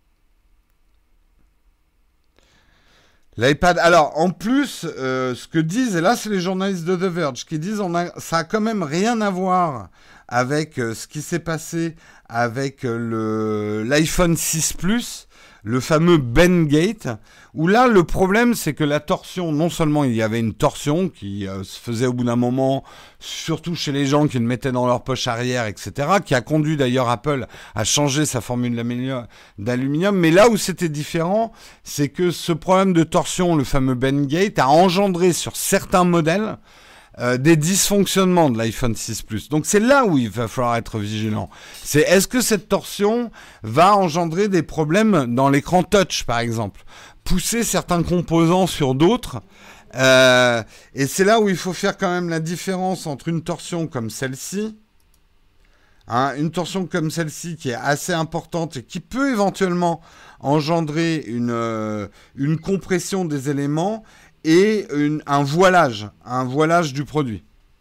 L'iPad. Alors, en plus, ce que disent, et là, c'est les journalistes de The Verge qui disent, ça a quand même rien à voir avec ce qui s'est passé avec l'iPhone 6 Plus, le fameux Bendgate, où là, le problème, c'est que la torsion, non seulement il y avait une torsion qui se faisait au bout d'un moment, surtout chez les gens qui le mettaient dans leur poche arrière, etc., qui a conduit d'ailleurs Apple à changer sa formule d'aluminium, mais là où c'était différent, c'est que ce problème de torsion, le fameux Bendgate, a engendré sur certains modèles des dysfonctionnements de l'iPhone 6 Plus. Donc c'est là où il va falloir être vigilant. C'est est-ce que cette torsion va engendrer des problèmes dans l'écran touch, par exemple, pousser certains composants sur d'autres. Et c'est là où il faut faire quand même la différence entre une torsion comme celle-ci, hein, une torsion comme celle-ci qui est assez importante et qui peut éventuellement engendrer une compression des éléments, et un voilage du produit.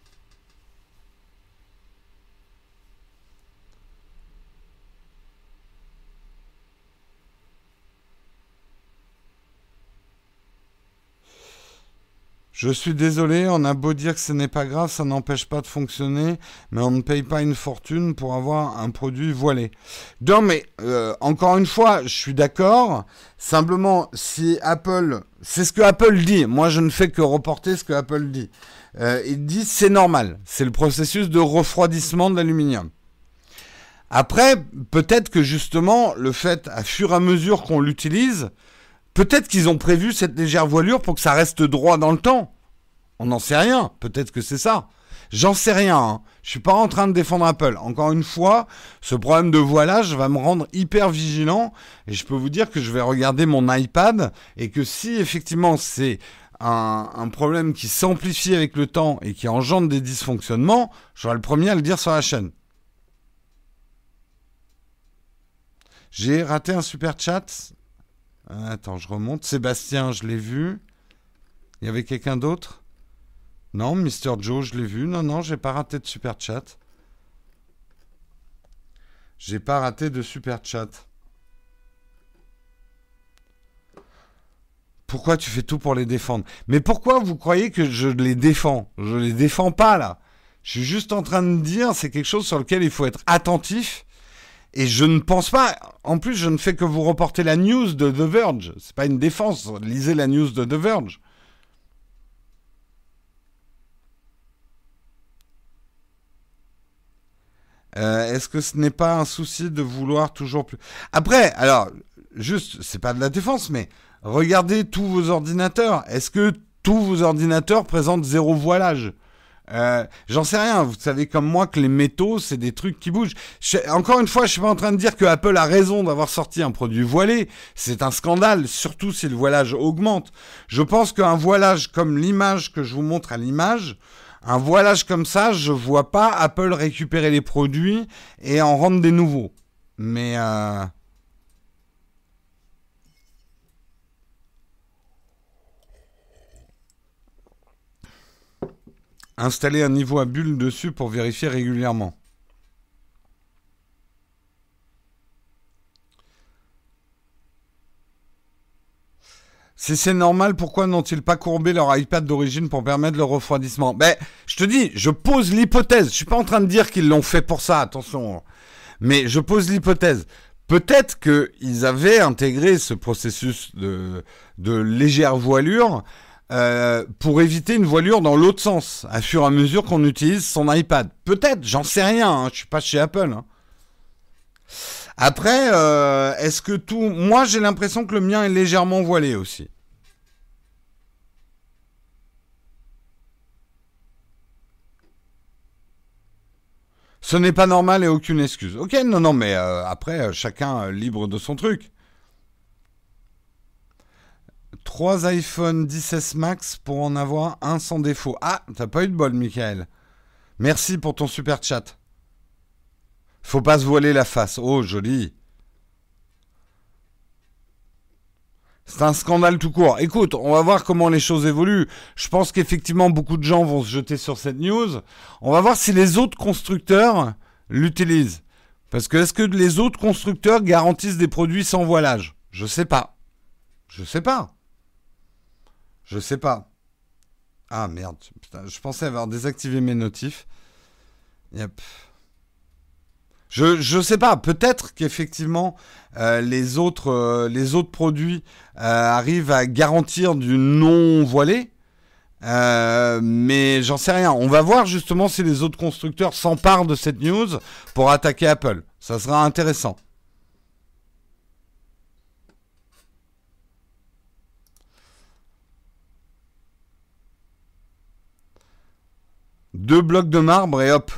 Je suis désolé, on a beau dire que ce n'est pas grave, ça n'empêche pas de fonctionner, mais on ne paye pas une fortune pour avoir un produit voilé. Non, mais encore une fois, je suis d'accord. Simplement, si Apple, c'est ce que Apple dit. Moi, je ne fais que reporter ce que Apple dit. Il dit c'est normal, c'est le processus de refroidissement de l'aluminium. Après, peut-être que justement, le fait, à fur et à mesure qu'on l'utilise, peut-être qu'ils ont prévu cette légère voilure pour que ça reste droit dans le temps. On n'en sait rien. Peut-être que c'est ça. J'en sais rien. Hein. Je suis pas en train de défendre Apple. Encore une fois, ce problème de voilage va me rendre hyper vigilant. Et je peux vous dire que je vais regarder mon iPad et que si effectivement c'est un problème qui s'amplifie avec le temps et qui engendre des dysfonctionnements, je serai le premier à le dire sur la chaîne. J'ai raté un super chat. Attends, je remonte. Sébastien, je l'ai vu. Il y avait quelqu'un d'autre? Non, Mister Joe, je l'ai vu. Non, non, j'ai pas raté de super chat. J'ai pas raté de super chat. Pourquoi tu fais tout pour les défendre? Mais pourquoi vous croyez que je les défends? Je les défends pas là. Je suis juste en train de dire, c'est quelque chose sur lequel il faut être attentif. Et je ne pense pas. En plus, je ne fais que vous reporter la news de The Verge. C'est pas une défense. Lisez la news de The Verge. Est-ce que ce n'est pas un souci de vouloir toujours plus... Après, alors, juste, c'est pas de la défense, mais regardez tous vos ordinateurs. Est-ce que tous vos ordinateurs présentent zéro voilage? J'en sais rien. Vous savez comme moi que les métaux, c'est des trucs qui bougent. Encore une fois, je suis pas en train de dire que Apple a raison d'avoir sorti un produit voilé. C'est un scandale, surtout si le voilage augmente. Je pense qu'un voilage comme l'image que je vous montre à l'image, un voilage comme ça, je vois pas Apple récupérer les produits et en rendre des nouveaux. Mais installer un niveau à bulle dessus pour vérifier régulièrement. Si c'est normal, pourquoi n'ont-ils pas courbé leur iPad d'origine pour permettre le refroidissement? Ben, je te dis, je pose l'hypothèse. Je suis pas en train de dire qu'ils l'ont fait pour ça, attention. Mais je pose l'hypothèse. Peut-être qu'ils avaient intégré ce processus de légère voilure pour éviter une voilure dans l'autre sens, à fur et à mesure qu'on utilise son iPad. Peut-être, j'en sais rien. Hein, je suis pas chez Apple. Hein. Après, est-ce que tout... Moi, j'ai l'impression que le mien est légèrement voilé aussi. Ce n'est pas normal et aucune excuse. Ok, non, non, mais après, chacun libre de son truc. 3 iPhone 10S Max pour en avoir un sans défaut. Ah, t'as pas eu de bol, Michael. Merci pour ton super chat. Faut pas se voiler la face. Oh, joli. C'est un scandale tout court. Écoute, on va voir comment les choses évoluent. Je pense qu'effectivement, beaucoup de gens vont se jeter sur cette news. On va voir si les autres constructeurs l'utilisent. Parce que est-ce que les autres constructeurs garantissent des produits sans voilage? Je sais pas. Je sais pas. Je sais pas. Ah merde. Putain, je pensais avoir désactivé mes notifs. Yep. Je sais pas, peut-être qu'effectivement les autres produits arrivent à garantir du non voilé, mais j'en sais rien. On va voir justement si les autres constructeurs s'emparent de cette news pour attaquer Apple. Ça sera intéressant. Deux blocs de marbre et hop.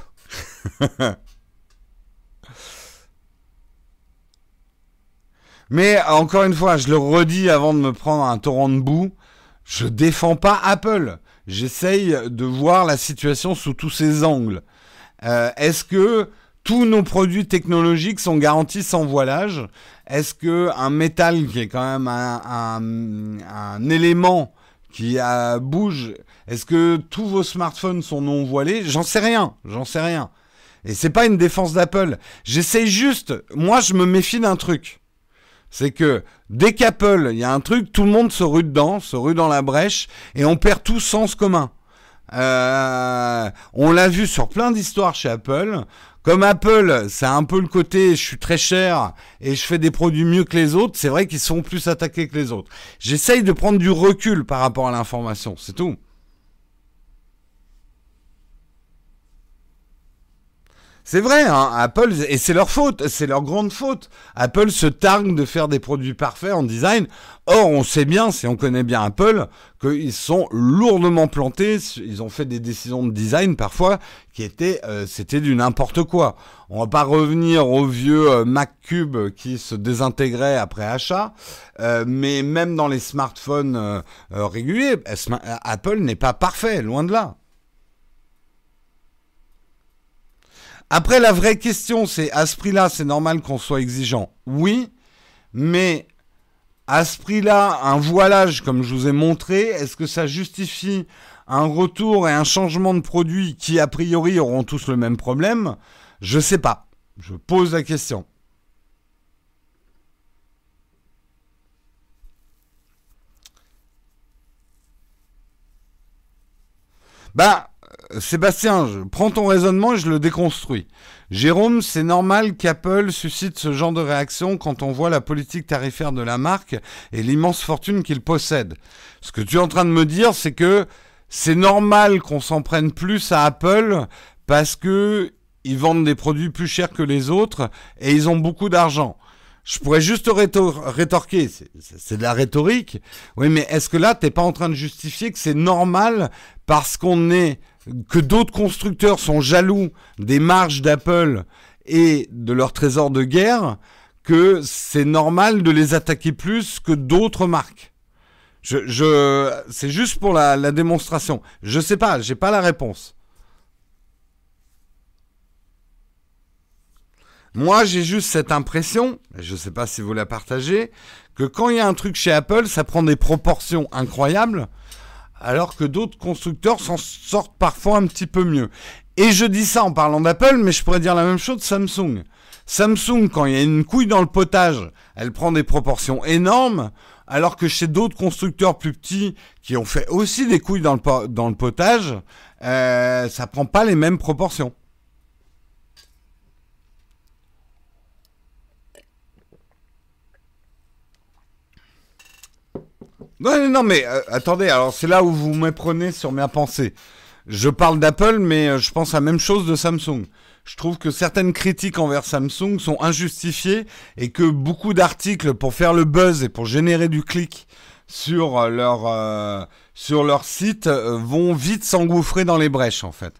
Mais encore une fois, je le redis avant de me prendre un torrent de boue, je défends pas Apple. J'essaye de voir la situation sous tous ses angles. Est-ce que tous nos produits technologiques sont garantis sans voilage? Est-ce que un métal qui est quand même un élément qui bouge, est-ce que tous vos smartphones sont non voilés? J'en sais rien, j'en sais rien. Et c'est pas une défense d'Apple. J'essaye juste, moi je me méfie d'un truc. C'est que dès qu'Apple, il y a un truc, tout le monde se rue dedans, se rue dans la brèche, et on perd tout sens commun. On l'a vu sur plein d'histoires chez Apple. Comme Apple, c'est un peu le côté je suis très cher et je fais des produits mieux que les autres, c'est vrai qu'ils sont plus attaqués que les autres. J'essaye de prendre du recul par rapport à l'information, c'est tout. C'est vrai, hein, Apple, et c'est leur faute, c'est leur grande faute. Apple se targue de faire des produits parfaits en design. Or, on sait bien, si on connaît bien Apple, qu'ils sont lourdement plantés. Ils ont fait des décisions de design parfois qui étaient, c'était du n'importe quoi. On va pas revenir au vieux Mac Cube qui se désintégrait après achat, mais même dans les smartphones réguliers, Apple n'est pas parfait, loin de là. Après, la vraie question, c'est à ce prix-là, c'est normal qu'on soit exigeant. Oui, mais À ce prix-là, un voilage, comme je vous ai montré, est-ce que ça justifie un retour et un changement de produit qui, a priori, auront tous le même problème? Je sais pas. Je pose la question. Bah, Sébastien, je prends ton raisonnement et je le déconstruis. Jérôme, c'est normal qu'Apple suscite ce genre de réaction quand on voit la politique tarifaire de la marque et l'immense fortune qu'il possède. Ce que tu es en train de me dire, c'est que c'est normal qu'on s'en prenne plus à Apple parce que ils vendent des produits plus chers que les autres et ils ont beaucoup d'argent. Je pourrais juste rétorquer, c'est de la rhétorique. Oui, mais est-ce que là, t'es pas en train de justifier que c'est normal parce que d'autres constructeurs sont jaloux des marges d'Apple et de leur trésor de guerre, que c'est normal de les attaquer plus que d'autres marques? C'est juste pour la démonstration. Je sais pas, j'ai pas la réponse. Moi, j'ai juste cette impression, je ne sais pas si vous la partagez, que quand il y a un truc chez Apple, ça prend des proportions incroyables, alors que d'autres constructeurs s'en sortent parfois un petit peu mieux. Et je dis ça en parlant d'Apple, mais je pourrais dire la même chose de Samsung. Samsung, quand il y a une couille dans le potage, elle prend des proportions énormes, alors que chez d'autres constructeurs plus petits, qui ont fait aussi des couilles dans le potage, ça prend pas les mêmes proportions. Non, non, mais attendez, alors c'est là où vous me prenez sur ma pensée. Je parle d'Apple, mais je pense la même chose de Samsung. Je trouve que certaines critiques envers Samsung sont injustifiées et que beaucoup d'articles pour faire le buzz et pour générer du clic sur leur site vont vite s'engouffrer dans les brèches en fait.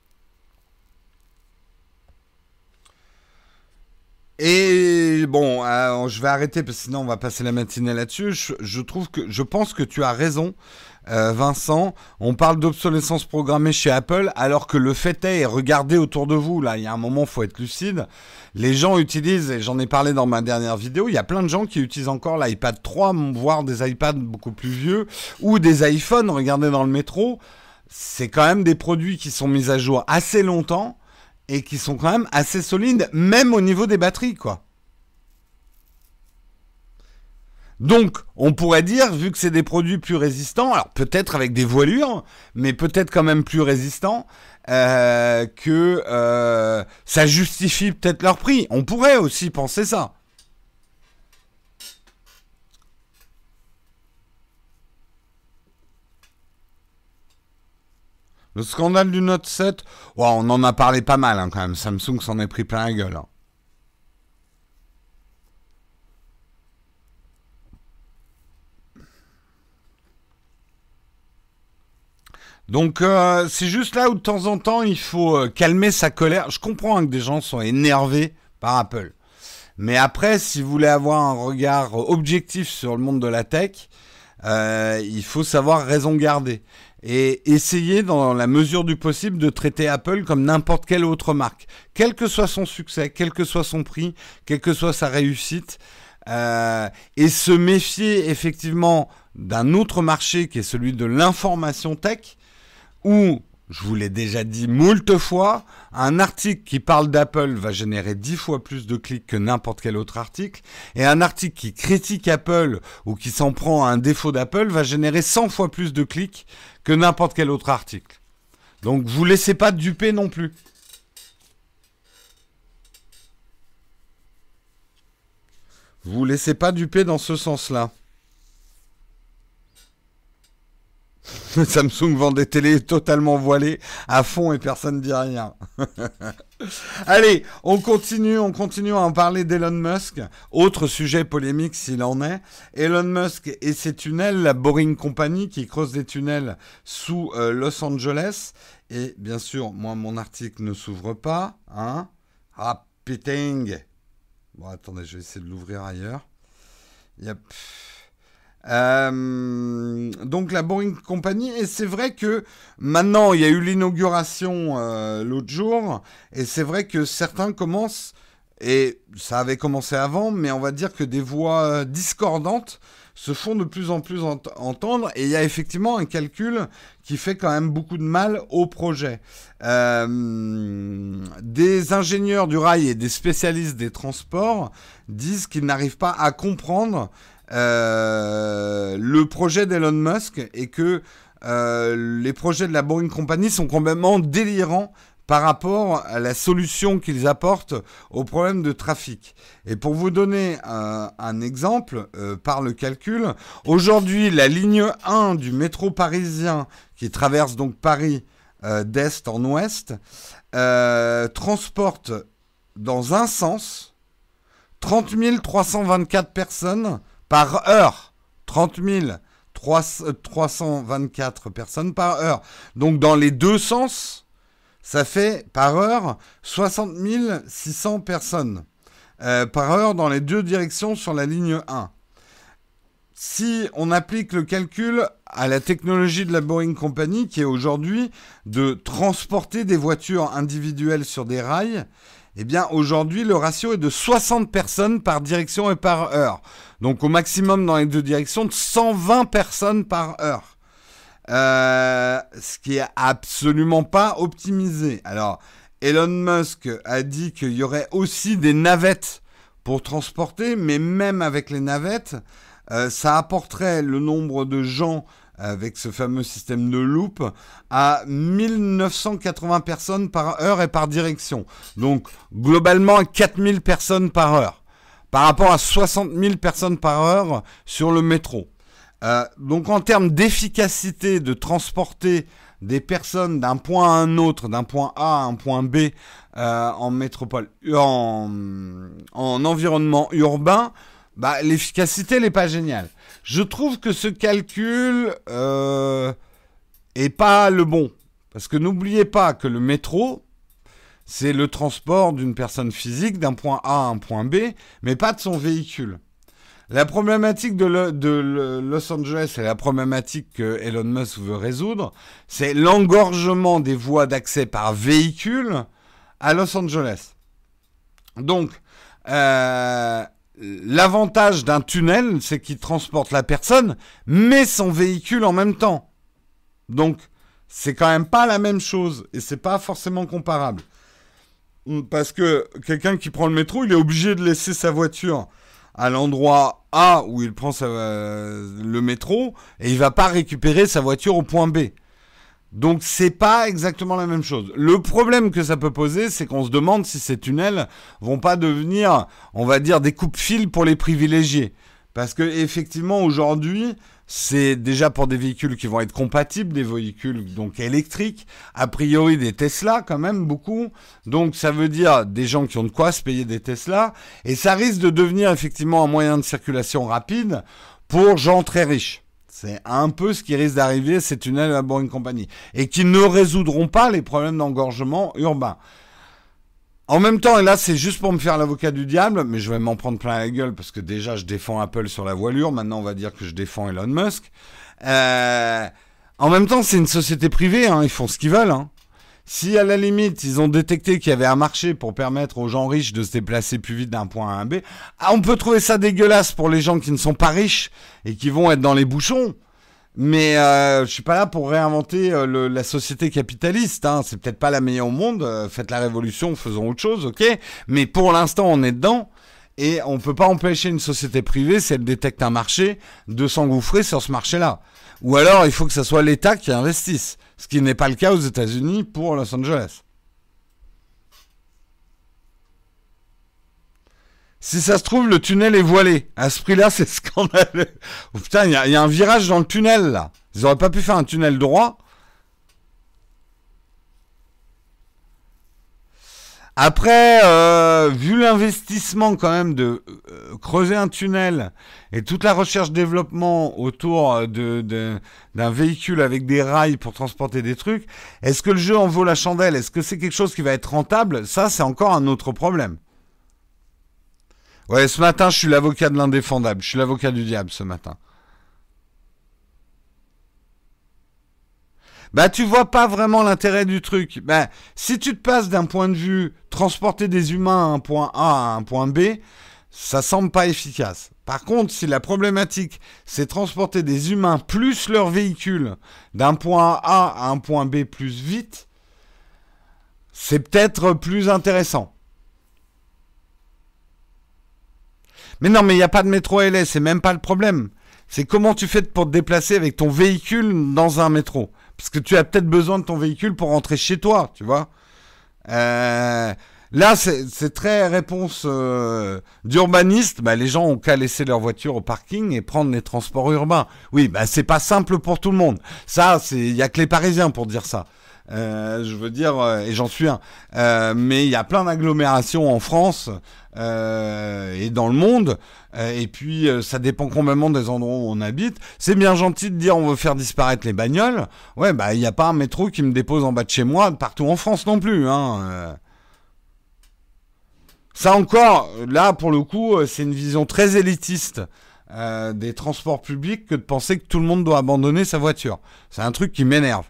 Et bon, je vais arrêter parce que sinon on va passer la matinée là-dessus. Je pense que tu as raison, Vincent. On parle d'obsolescence programmée chez Apple, alors que le fait est, regardez autour de vous, là, il y a un moment, faut être lucide. Les gens utilisent, et j'en ai parlé dans ma dernière vidéo, il y a plein de gens qui utilisent encore l'iPad 3, voire des iPads beaucoup plus vieux, ou des iPhones, regardez dans le métro. C'est quand même des produits qui sont mis à jour assez longtemps et qui sont quand même assez solides, même au niveau des batteries, quoi. Donc, on pourrait dire, vu que c'est des produits plus résistants, alors peut-être avec des voilures, mais peut-être quand même plus résistants, que ça justifie peut-être leur prix. On pourrait aussi penser ça. Le scandale du Note 7, ouais, on en a parlé pas mal hein, quand même. Samsung s'en est pris plein la gueule. Hein. Donc c'est juste là où de temps en temps il faut calmer sa colère. Je comprends hein, que des gens sont énervés par Apple. Mais après, si vous voulez avoir un regard objectif sur le monde de la tech, il faut savoir raison garder. Et essayer, dans la mesure du possible, de traiter Apple comme n'importe quelle autre marque. Quel que soit son succès, quel que soit son prix, quelle que soit sa réussite. Et se méfier effectivement d'un autre marché qui est celui de l'information tech, où, je vous l'ai déjà dit moult fois, un article qui parle d'Apple va générer 10 fois plus de clics que n'importe quel autre article, et un article qui critique Apple ou qui s'en prend à un défaut d'Apple va générer 100 fois plus de clics que n'importe quel autre article. Donc vous laissez pas duper non plus. Vous laissez pas duper dans ce sens-là. Samsung vend des télés totalement voilées à fond et personne ne dit rien. Allez, on continue à en parler d'Elon Musk. Autre sujet polémique s'il en est. Elon Musk et ses tunnels, la Boring Company qui creuse des tunnels sous Los Angeles. Et bien sûr, moi mon article ne s'ouvre pas. Hein. Ah, piting. Bon, attendez, je vais essayer de l'ouvrir ailleurs. Yep. Donc la Boring Company, et c'est vrai que maintenant il y a eu l'inauguration l'autre jour, et c'est vrai que certains commencent et ça avait commencé avant, mais on va dire que des voix discordantes se font de plus en plus entendre, et il y a effectivement un calcul qui fait quand même beaucoup de mal au projet. Des ingénieurs du rail et des spécialistes des transports disent qu'ils n'arrivent pas à comprendre le projet d'Elon Musk, et que les projets de la Boring Company sont complètement délirants par rapport à la solution qu'ils apportent au problème de trafic. Et pour vous donner un exemple, par le calcul, aujourd'hui, la ligne 1 du métro parisien, qui traverse donc Paris d'est en ouest, transporte dans un sens 30 324 personnes par heure. 30 324 personnes par heure. Donc dans les deux sens, ça fait par heure 60 600 personnes par heure dans les deux directions sur la ligne 1. Si on applique le calcul à la technologie de la Boring Company, qui est aujourd'hui de transporter des voitures individuelles sur des rails, eh bien aujourd'hui le ratio est de 60 personnes par direction et par heure. Donc au maximum dans les deux directions, de 120 personnes par heure. Ce qui est absolument pas optimisé. Alors, Elon Musk a dit qu'il y aurait aussi des navettes pour transporter, mais même avec les navettes, ça apporterait le nombre de gens avec ce fameux système de loop à 1980 personnes par heure et par direction. Donc, globalement, 4000 personnes par heure, par rapport à 60 000 personnes par heure sur le métro. Donc en termes d'efficacité de transporter des personnes d'un point à un autre, d'un point A à un point B en métropole, en environnement urbain, bah, l'efficacité n'est pas géniale. Je trouve que ce calcul est pas le bon. Parce que n'oubliez pas que le métro, c'est le transport d'une personne physique d'un point A à un point B, mais pas de son véhicule. La problématique de Los Angeles et la problématique que Elon Musk veut résoudre, c'est l'engorgement des voies d'accès par véhicule à Los Angeles. Donc, l'avantage d'un tunnel, c'est qu'il transporte la personne, mais son véhicule en même temps. Donc, c'est quand même pas la même chose, et c'est pas forcément comparable. Parce que quelqu'un qui prend le métro, il est obligé de laisser sa voiture à l'endroit A où il prend le métro, et il va pas récupérer sa voiture au point B. Donc c'est pas exactement la même chose. Le problème que ça peut poser, c'est qu'on se demande si ces tunnels vont pas devenir, on va dire, des coupe-fils pour les privilégiés. Parce que effectivement aujourd'hui, c'est déjà pour des véhicules qui vont être compatibles, des véhicules donc électriques, a priori des Tesla quand même beaucoup. Donc ça veut dire des gens qui ont de quoi se payer des Tesla, et ça risque de devenir effectivement un moyen de circulation rapide pour gens très riches. C'est un peu ce qui risque d'arriver, ces tunnels à la Boring Company, et qui ne résoudront pas les problèmes d'engorgement urbain. En même temps, et là c'est juste pour me faire l'avocat du diable, mais je vais m'en prendre plein la gueule parce que déjà je défends Apple sur la voilure, maintenant on va dire que je défends Elon Musk. En même temps, c'est une société privée, hein, ils font ce qu'ils veulent. Hein. Si à la limite ils ont détecté qu'il y avait un marché pour permettre aux gens riches de se déplacer plus vite d'un point à un B, on peut trouver ça dégueulasse pour les gens qui ne sont pas riches et qui vont être dans les bouchons. Mais je suis pas là pour réinventer la société capitaliste. Hein. C'est peut-être pas la meilleure au monde. Faites la révolution, faisons autre chose, ok. Mais pour l'instant, on est dedans. Et on peut pas empêcher une société privée, si elle détecte un marché, de s'engouffrer sur ce marché-là. Ou alors, il faut que ce soit l'État qui investisse. Ce qui n'est pas le cas aux États-Unis pour Los Angeles. Si ça se trouve, le tunnel est voilé. À ce prix-là, c'est scandaleux. Oh, putain, il y a un virage dans le tunnel, là. Ils auraient pas pu faire un tunnel droit. Après, vu l'investissement quand même de creuser un tunnel et toute la recherche-développement autour d'un véhicule avec des rails pour transporter des trucs, est-ce que le jeu en vaut la chandelle? Est-ce que c'est quelque chose qui va être rentable? Ça, c'est encore un autre problème. Ouais, ce matin, je suis l'avocat de l'indéfendable. Je suis l'avocat du diable ce matin. Bah, tu vois pas vraiment l'intérêt du truc. Bah, si tu te passes d'un point de vue transporter des humains à un point A à un point B, ça semble pas efficace. Par contre, si la problématique, c'est transporter des humains plus leur véhicule d'un point A à un point B plus vite, c'est peut-être plus intéressant. Mais non, mais il n'y a pas de métro LS, c'est même pas le problème. C'est comment tu fais pour te déplacer avec ton véhicule dans un métro. Parce que tu as peut-être besoin de ton véhicule pour rentrer chez toi, tu vois. Là, c'est très réponse d'urbaniste. Bah, les gens ont qu'à laisser leur voiture au parking et prendre les transports urbains. Oui, bah, c'est pas simple pour tout le monde. Ça, il y a que les Parisiens pour dire ça. Je veux dire, et j'en suis un. Mais il y a plein d'agglomérations en France et dans le monde. Et puis, ça dépend complètement des endroits où on habite. C'est bien gentil de dire on veut faire disparaître les bagnoles. Ouais, bah, il n'y a pas un métro qui me dépose en bas de chez moi partout en France non plus. Hein. Ça encore, là, pour le coup, c'est une vision très élitiste des transports publics que de penser que tout le monde doit abandonner sa voiture. C'est un truc qui m'énerve.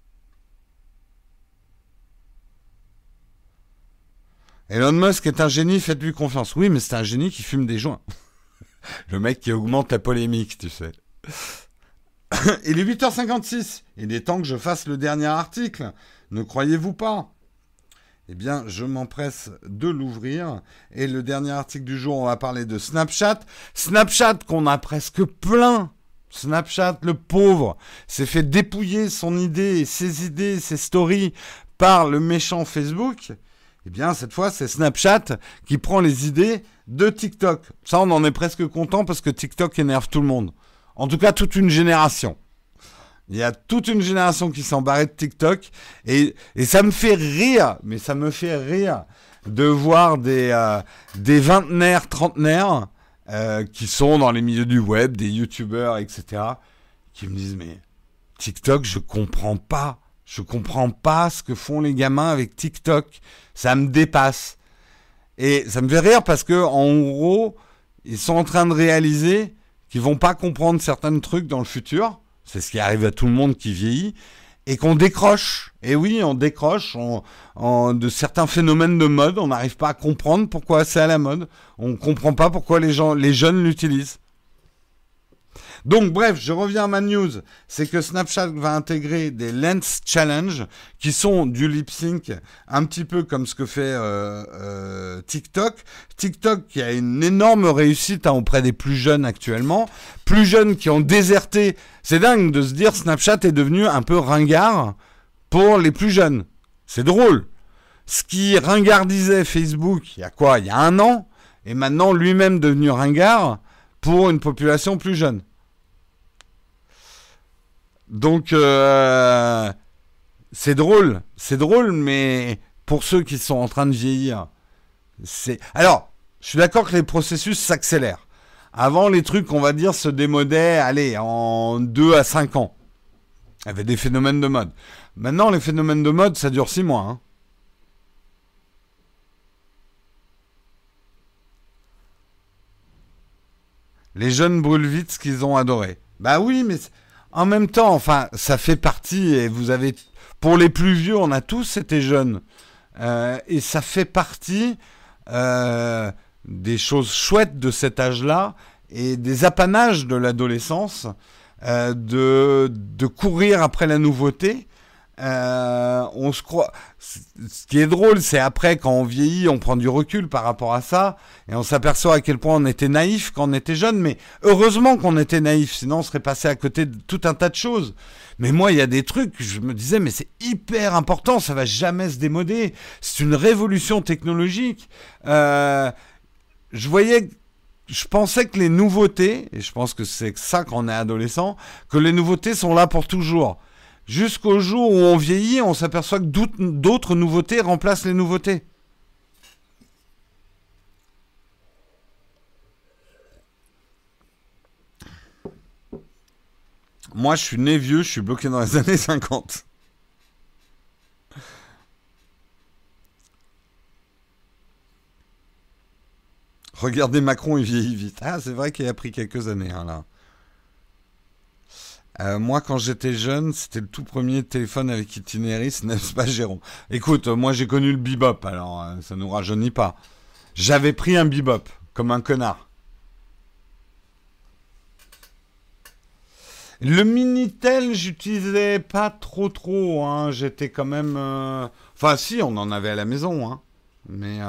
Elon Musk est un génie, faites-lui confiance. Oui, mais c'est un génie qui fume des joints. Le mec qui augmente la polémique, tu sais. Il est 8h56. Il est temps que je fasse le dernier article. Ne croyez-vous pas ? Eh bien, je m'empresse de l'ouvrir. Et le dernier article du jour, on va parler de Snapchat. Snapchat qu'on a presque plein. Snapchat, le pauvre, s'est fait dépouiller son idée, ses stories par le méchant Facebook. Eh bien, cette fois, c'est Snapchat qui prend les idées de TikTok. Ça, on en est presque content parce que TikTok énerve tout le monde. En tout cas, toute une génération. Il y a toute une génération qui s'est embarrée de TikTok. Et ça me fait rire, mais ça me fait rire de voir des vingtenaires, trentenaires qui sont dans les milieux du web, des youtubeurs, etc., qui me disent, mais TikTok, je comprends pas. Je comprends pas ce que font les gamins avec TikTok. Ça me dépasse. Et ça me fait rire parce que, en gros, ils sont en train de réaliser qu'ils vont pas comprendre certains trucs dans le futur. C'est ce qui arrive à tout le monde qui vieillit. Et qu'on décroche. Et oui, on décroche de certains phénomènes de mode. On n'arrive pas à comprendre pourquoi c'est à la mode. On comprend pas pourquoi les jeunes l'utilisent. Donc bref, je reviens à ma news, c'est que Snapchat va intégrer des Lens Challenge qui sont du lip sync, un petit peu comme ce que fait TikTok. TikTok qui a une énorme réussite auprès des plus jeunes actuellement, plus jeunes qui ont déserté. C'est dingue de se dire Snapchat est devenu un peu ringard pour les plus jeunes. C'est drôle. Ce qui ringardisait Facebook il y a quoi ? Il y a 1 an, est maintenant lui-même devenu ringard pour une population plus jeune. Donc, c'est drôle, mais pour ceux qui sont en train de vieillir, c'est... Alors, je suis d'accord que les processus s'accélèrent. Avant, les trucs, on va dire, se démodaient, allez, en 2 à 5 ans. Il y avait des phénomènes de mode. Maintenant, les phénomènes de mode, ça dure 6 mois. Hein. Les jeunes brûlent vite ce qu'ils ont adoré. Bah oui, mais... En même temps, enfin, ça fait partie, et vous avez, pour les plus vieux, on a tous été jeunes, et ça fait partie des choses chouettes de cet âge-là, et des apanages de l'adolescence, de courir après la nouveauté. On se croit. Ce qui est drôle, c'est après, quand on vieillit, on prend du recul par rapport à ça, et on s'aperçoit à quel point on était naïf quand on était jeune. Mais heureusement qu'on était naïf, sinon on serait passé à côté de tout un tas de choses. Mais moi, il y a des trucs, je me disais, mais c'est hyper important, ça va jamais se démoder. C'est une révolution technologique. Je pensais que les nouveautés, et je pense que c'est ça quand on est adolescent, que les nouveautés sont là pour toujours. Jusqu'au jour où on vieillit, on s'aperçoit que d'autres nouveautés remplacent les nouveautés. Moi, je suis né vieux, je suis bloqué dans les années 50. Regardez Macron, il vieillit vite. Ah, c'est vrai qu'il a pris quelques années, hein, là. Moi, quand j'étais jeune, c'était le tout premier téléphone avec itinéris, n'est-ce pas, Jérôme? Écoute, moi j'ai connu le bebop, alors ça nous rajeunit pas. J'avais pris un bebop, comme un connard. Le Minitel, j'utilisais pas trop, hein. J'étais quand même... Enfin, si, on en avait à la maison, hein. Mais...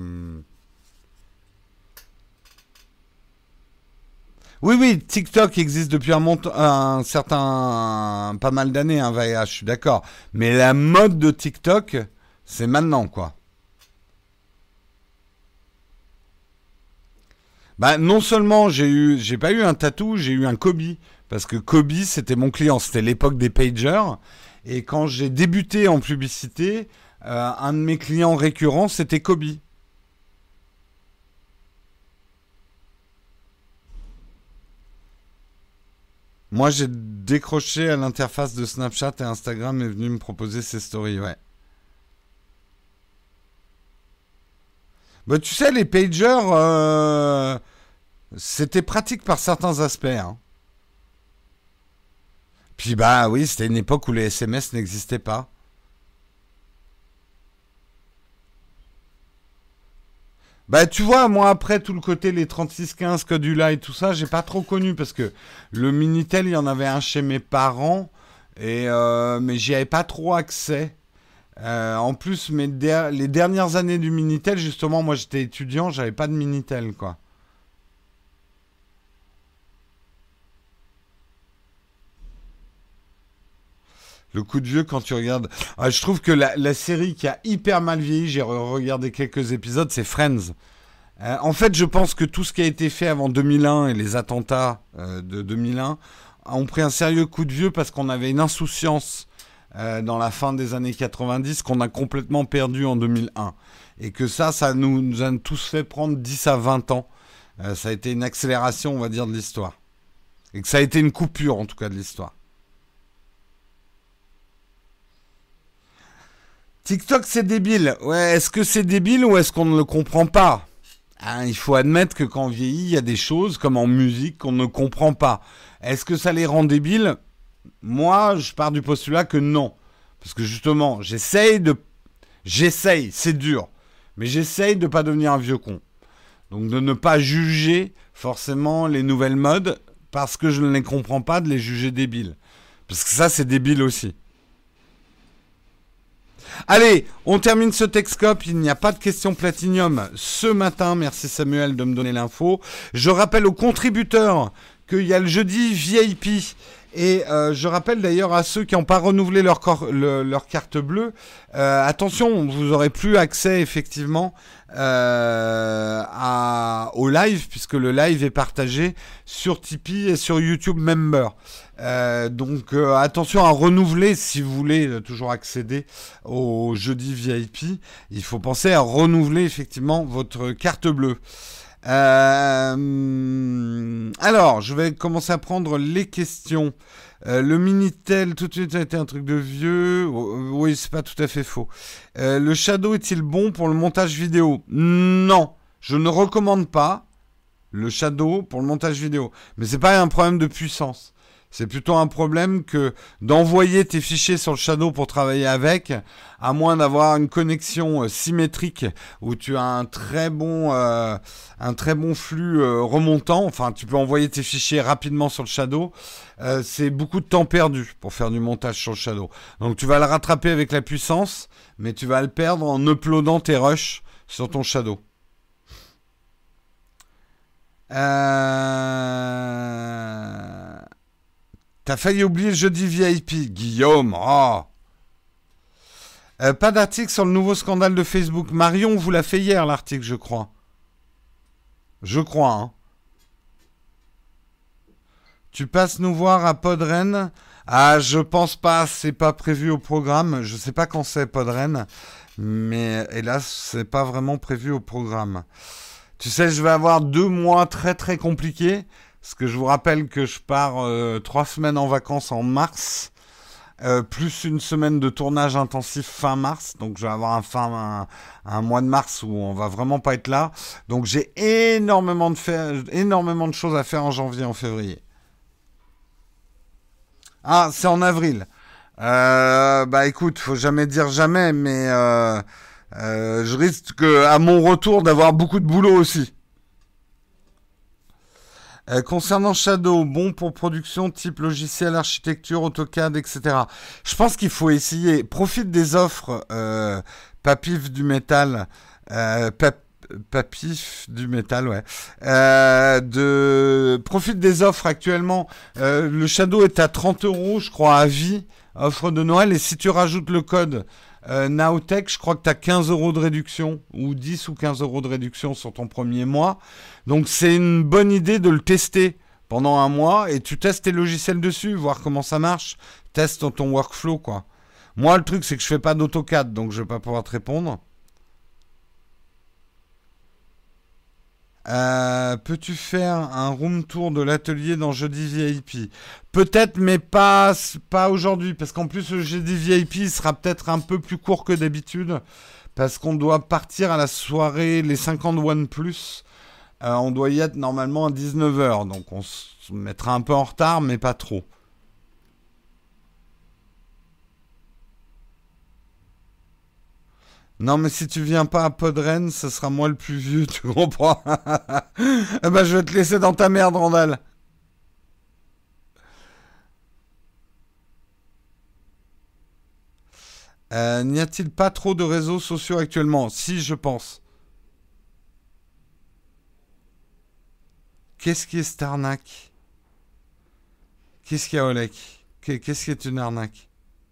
Oui, oui, TikTok existe depuis un certain... pas mal d'années, hein, Vaïa, je suis d'accord. Mais la mode de TikTok, c'est maintenant, quoi. Bah, non seulement j'ai pas eu un tatou, j'ai eu un Kobe. Parce que Kobe, c'était mon client. C'était l'époque des pagers. Et quand j'ai débuté en publicité, un de mes clients récurrents, c'était Kobe. Moi, j'ai décroché à l'interface de Snapchat et Instagram est venu me proposer ses stories, ouais. Bah, tu sais, les pagers, c'était pratique par certains aspects, hein. Puis bah oui, c'était une époque où les SMS n'existaient pas. Bah tu vois, moi après tout le côté les 3615 Codula et tout ça, j'ai pas trop connu parce que le Minitel, il y en avait un chez mes parents et mais j'y avais pas trop accès. En plus, les dernières années du Minitel, justement, moi j'étais étudiant, j'avais pas de Minitel quoi. Le coup de vieux quand tu regardes. Ah, je trouve que la série qui a hyper mal vieilli, j'ai regardé quelques épisodes, c'est Friends. En fait, je pense que tout ce qui a été fait avant 2001 et les attentats de 2001 ont pris un sérieux coup de vieux parce qu'on avait une insouciance dans la fin des années 90 qu'on a complètement perdu en 2001. Et que ça nous a tous fait prendre 10 à 20 ans. Ça a été une accélération, on va dire, de l'histoire. Et que ça a été une coupure, en tout cas, de l'histoire. TikTok, c'est débile. Ouais, est-ce que c'est débile ou est-ce qu'on ne le comprend pas? Hein, il faut admettre que quand on vieillit, il y a des choses, comme en musique, qu'on ne comprend pas. Est-ce que ça les rend débiles? Moi, je pars du postulat que non. Parce que justement, J'essaye, c'est dur. Mais j'essaye de ne pas devenir un vieux con. Donc de ne pas juger forcément les nouvelles modes parce que je ne les comprends pas, de les juger débiles. Parce que ça, c'est débile aussi. Allez, on termine ce Texcope. Il n'y a pas de question platinium ce matin. Merci Samuel de me donner l'info. Je rappelle aux contributeurs qu'il y a le jeudi VIP. Et je rappelle d'ailleurs à ceux qui n'ont pas renouvelé leur carte bleue, attention, vous n'aurez plus accès effectivement au live, puisque le live est partagé sur Tipeee et sur YouTube Member. Donc attention à renouveler si vous voulez toujours accéder au jeudi VIP. Il faut penser à renouveler effectivement votre carte bleue. Alors, je vais commencer à prendre les questions. Le Minitel, tout de suite, ça a été un truc de vieux. Oui, c'est pas tout à fait faux. Le Shadow est-il bon pour le montage vidéo? Non, je ne recommande pas le Shadow pour le montage vidéo. Mais c'est pas un problème de puissance. C'est plutôt un problème que d'envoyer tes fichiers sur le Shadow pour travailler avec, à moins d'avoir une connexion symétrique où tu as un très bon flux remontant. Enfin, tu peux envoyer tes fichiers rapidement sur le Shadow. C'est beaucoup de temps perdu pour faire du montage sur le Shadow. Donc, tu vas le rattraper avec la puissance, mais tu vas le perdre en uploadant tes rushs sur ton Shadow. T'as failli oublier le jeudi VIP, Guillaume. Oh. Pas d'article sur le nouveau scandale de Facebook. Marion vous l'a fait hier, l'article, je crois. Je crois, hein. Tu passes nous voir à Podren? Ah, je pense pas, c'est pas prévu au programme. Je sais pas quand c'est Podren, mais hélas, c'est pas vraiment prévu au programme. Tu sais, je vais avoir 2 mois très très compliqués. Parce que je vous rappelle que je pars 3 semaines en vacances en mars, plus une semaine de tournage intensif fin mars. Donc je vais avoir un mois de mars où on va vraiment pas être là. Donc j'ai énormément de choses à faire en janvier, en février. Ah, c'est en avril. Bah écoute, faut jamais dire jamais, mais je risque à mon retour d'avoir beaucoup de boulot aussi. Concernant Shadow, bon pour production type logiciel, architecture, AutoCAD, etc. Je pense qu'il faut essayer. Profite des offres Papif du métal. Papif du métal, ouais. Profite des offres actuellement. Le Shadow est à 30 euros, je crois, à vie. Offre de Noël. Et si tu rajoutes le code Nowtech, je crois que tu as 15 euros de réduction, ou 10 ou 15 euros de réduction sur ton premier mois. Donc c'est une bonne idée de le tester pendant un mois et tu testes tes logiciels dessus, voir comment ça marche. Teste ton workflow, quoi. Moi, le truc, c'est que je fais pas d'AutoCAD, donc je vais pas pouvoir te répondre. Peux-tu faire un room tour de l'atelier dans Jeudi VIP? Peut-être, mais pas aujourd'hui, parce qu'en plus le Jeudi VIP sera peut-être un peu plus court que d'habitude, parce qu'on doit partir à la soirée les 50 OnePlus. On doit y être normalement à 19h, donc on se mettra un peu en retard, mais pas trop. Non, mais si tu viens pas à Podren, ce sera moi le plus vieux, tu comprends? Eh ben, je vais te laisser dans ta merde, Randall. N'y a-t-il pas trop de réseaux sociaux actuellement? Si, je pense. Qu'est-ce qui est cette arnaque? Qu'est-ce qu'il y a, Olek? Qu'est-ce qui est une arnaque?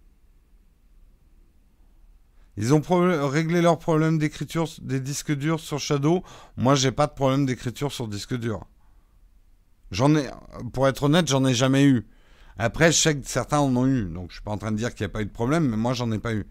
Ils ont réglé leur problème d'écriture des disques durs sur Shadow. Moi, j'ai pas de problème d'écriture sur disque dur. J'en ai, pour être honnête, j'en ai jamais eu. Après, je sais que certains en ont eu, donc je suis pas en train de dire qu'il n'y a pas eu de problème, mais moi, j'en ai pas eu.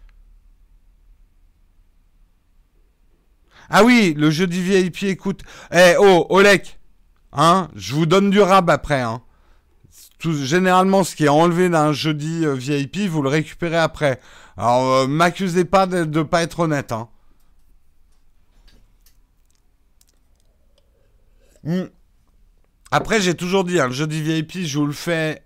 Ah oui, le jeudi VIP, écoute. Eh, oh, Olek, hein, je vous donne du rab après, hein. Généralement, ce qui est enlevé d'un jeudi VIP, vous le récupérez après. Alors, m'accusez pas de ne pas être honnête, hein. Hmm. Après, j'ai toujours dit, hein, le jeudi VIP, je vous le fais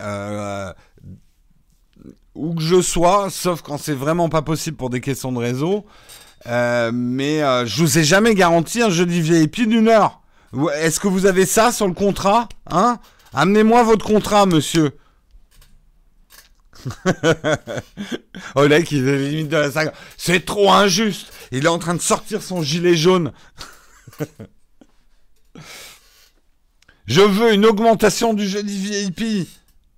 où que je sois, sauf quand c'est vraiment pas possible pour des questions de réseau. Mais je vous ai jamais garanti un jeudi VIP d'une heure. Est-ce que vous avez ça sur le contrat, hein? Amenez-moi votre contrat, monsieur. Oleg, il est limite de la saga. C'est trop injuste. Il est en train de sortir son gilet jaune. Je veux une augmentation du jeudi VIP.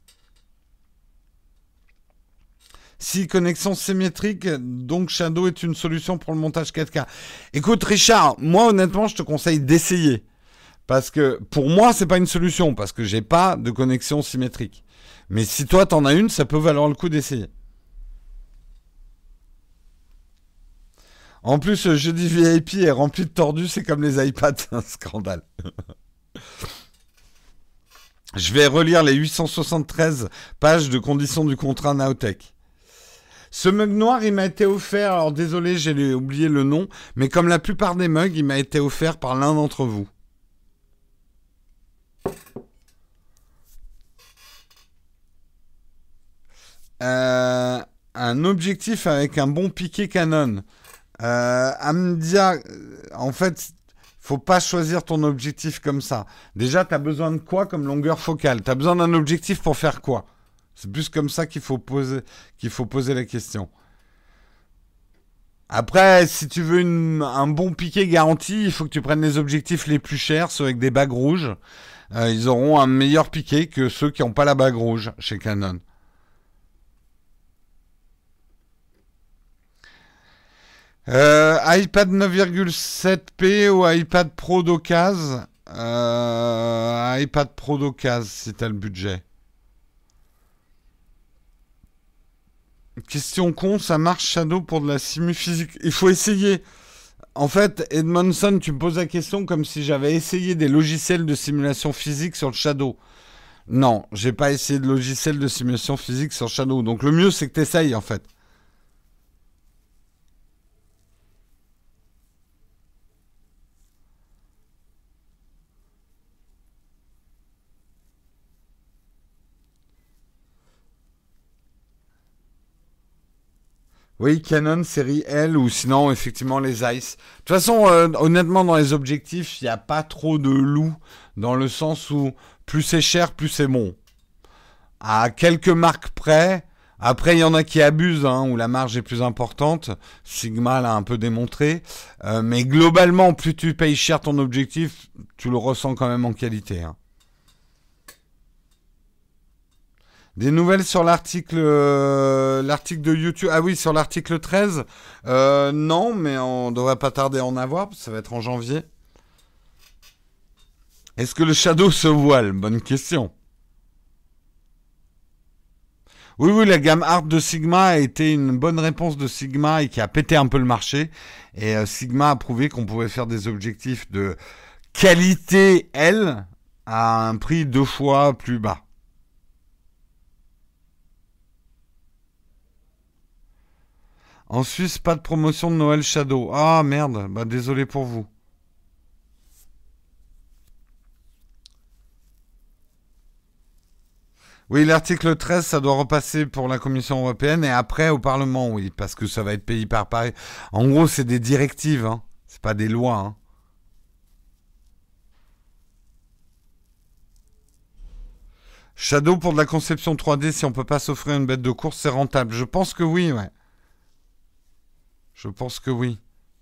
Si connexion symétrique, donc Shadow est une solution pour le montage 4K. Écoute, Richard, moi honnêtement, je te conseille d'essayer. Parce que pour moi, c'est pas une solution, parce que j'ai pas de connexion symétrique. Mais si toi t'en as une, ça peut valoir le coup d'essayer. En plus, le jeudi VIP est rempli de tordus, c'est comme les iPads, c'est un scandale. Je vais relire les 873 pages de conditions du contrat Nowtech. Ce mug noir, il m'a été offert, alors désolé, j'ai oublié le nom, mais comme la plupart des mugs, il m'a été offert par l'un d'entre vous. Un objectif avec un bon piqué Canon. Amdia, en fait, faut pas choisir ton objectif comme ça. Déjà, tu as besoin de quoi comme longueur focale? Tu as besoin d'un objectif pour faire quoi? C'est plus comme ça qu'il faut poser la question. Après, si tu veux un bon piqué garanti, il faut que tu prennes les objectifs les plus chers, ceux avec des bagues rouges. Ils auront un meilleur piqué que ceux qui n'ont pas la bague rouge chez Canon. iPad 9,7p ou iPad Pro d'occasion. iPad Pro d'occasion si t'as le budget. Question con, ça marche Shadow pour de la simu physique? Il faut essayer. En fait, Edmondson, tu me poses la question comme si j'avais essayé des logiciels de simulation physique sur le Shadow. Non, j'ai pas essayé de logiciel de simulation physique sur Shadow. Donc le mieux, c'est que t'essayes en fait. Oui, Canon série L ou sinon effectivement les Zeiss. De toute façon, honnêtement, dans les objectifs, il n'y a pas trop de loup dans le sens où plus c'est cher, plus c'est bon. À quelques marques près, après il y en a qui abusent, hein, où la marge est plus importante. Sigma l'a un peu démontré. Mais globalement, plus tu payes cher ton objectif, tu le ressens quand même en qualité. Hein. Des nouvelles sur l'article de YouTube. Ah oui, sur l'article 13. Non, mais on devrait pas tarder à en avoir, parce que ça va être en janvier. Est-ce que le Shadow se voile? Bonne question. Oui, oui, la gamme Art de Sigma a été une bonne réponse de Sigma et qui a pété un peu le marché. Et Sigma a prouvé qu'on pouvait faire des objectifs de qualité L à un prix 2 fois plus bas. En Suisse, pas de promotion de Noël Shadow. Ah merde, bah désolé pour vous. Oui, l'article 13, ça doit repasser pour la Commission européenne et après au Parlement, oui, parce que ça va être pays par pays. En gros, c'est des directives, hein. C'est pas des lois, hein. Shadow pour de la conception 3D, si on peut pas s'offrir une bête de course, c'est rentable. Je pense que oui, ouais. Je pense que oui.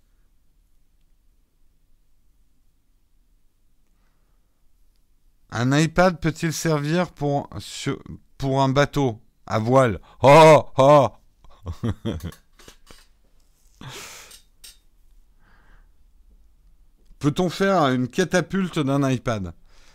Un iPad peut-il servir pour un bateau à voile? Oh, oh. Peut-on faire une catapulte d'un iPad?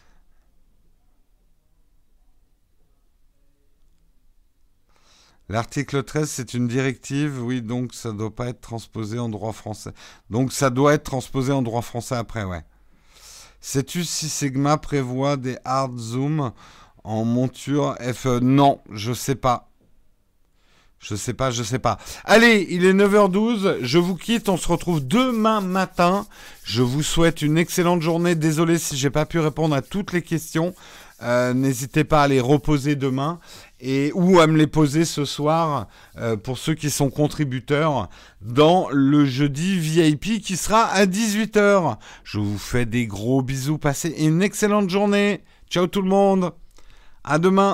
L'article 13, c'est une directive, oui, donc ça doit pas être transposé en droit français. Donc ça doit être transposé en droit français après, ouais. Sais-tu si Sigma prévoit des hard zoom en monture FE? Non, je sais pas. Je sais pas, je sais pas. Allez, il est 9h12, je vous quitte, on se retrouve demain matin. Je vous souhaite une excellente journée. Désolé si j'ai pas pu répondre à toutes les questions. N'hésitez pas à les reposer demain et ou à me les poser ce soir pour ceux qui sont contributeurs dans le jeudi VIP qui sera à 18h. Je vous fais des gros bisous, passez une excellente journée. Ciao tout le monde. À demain.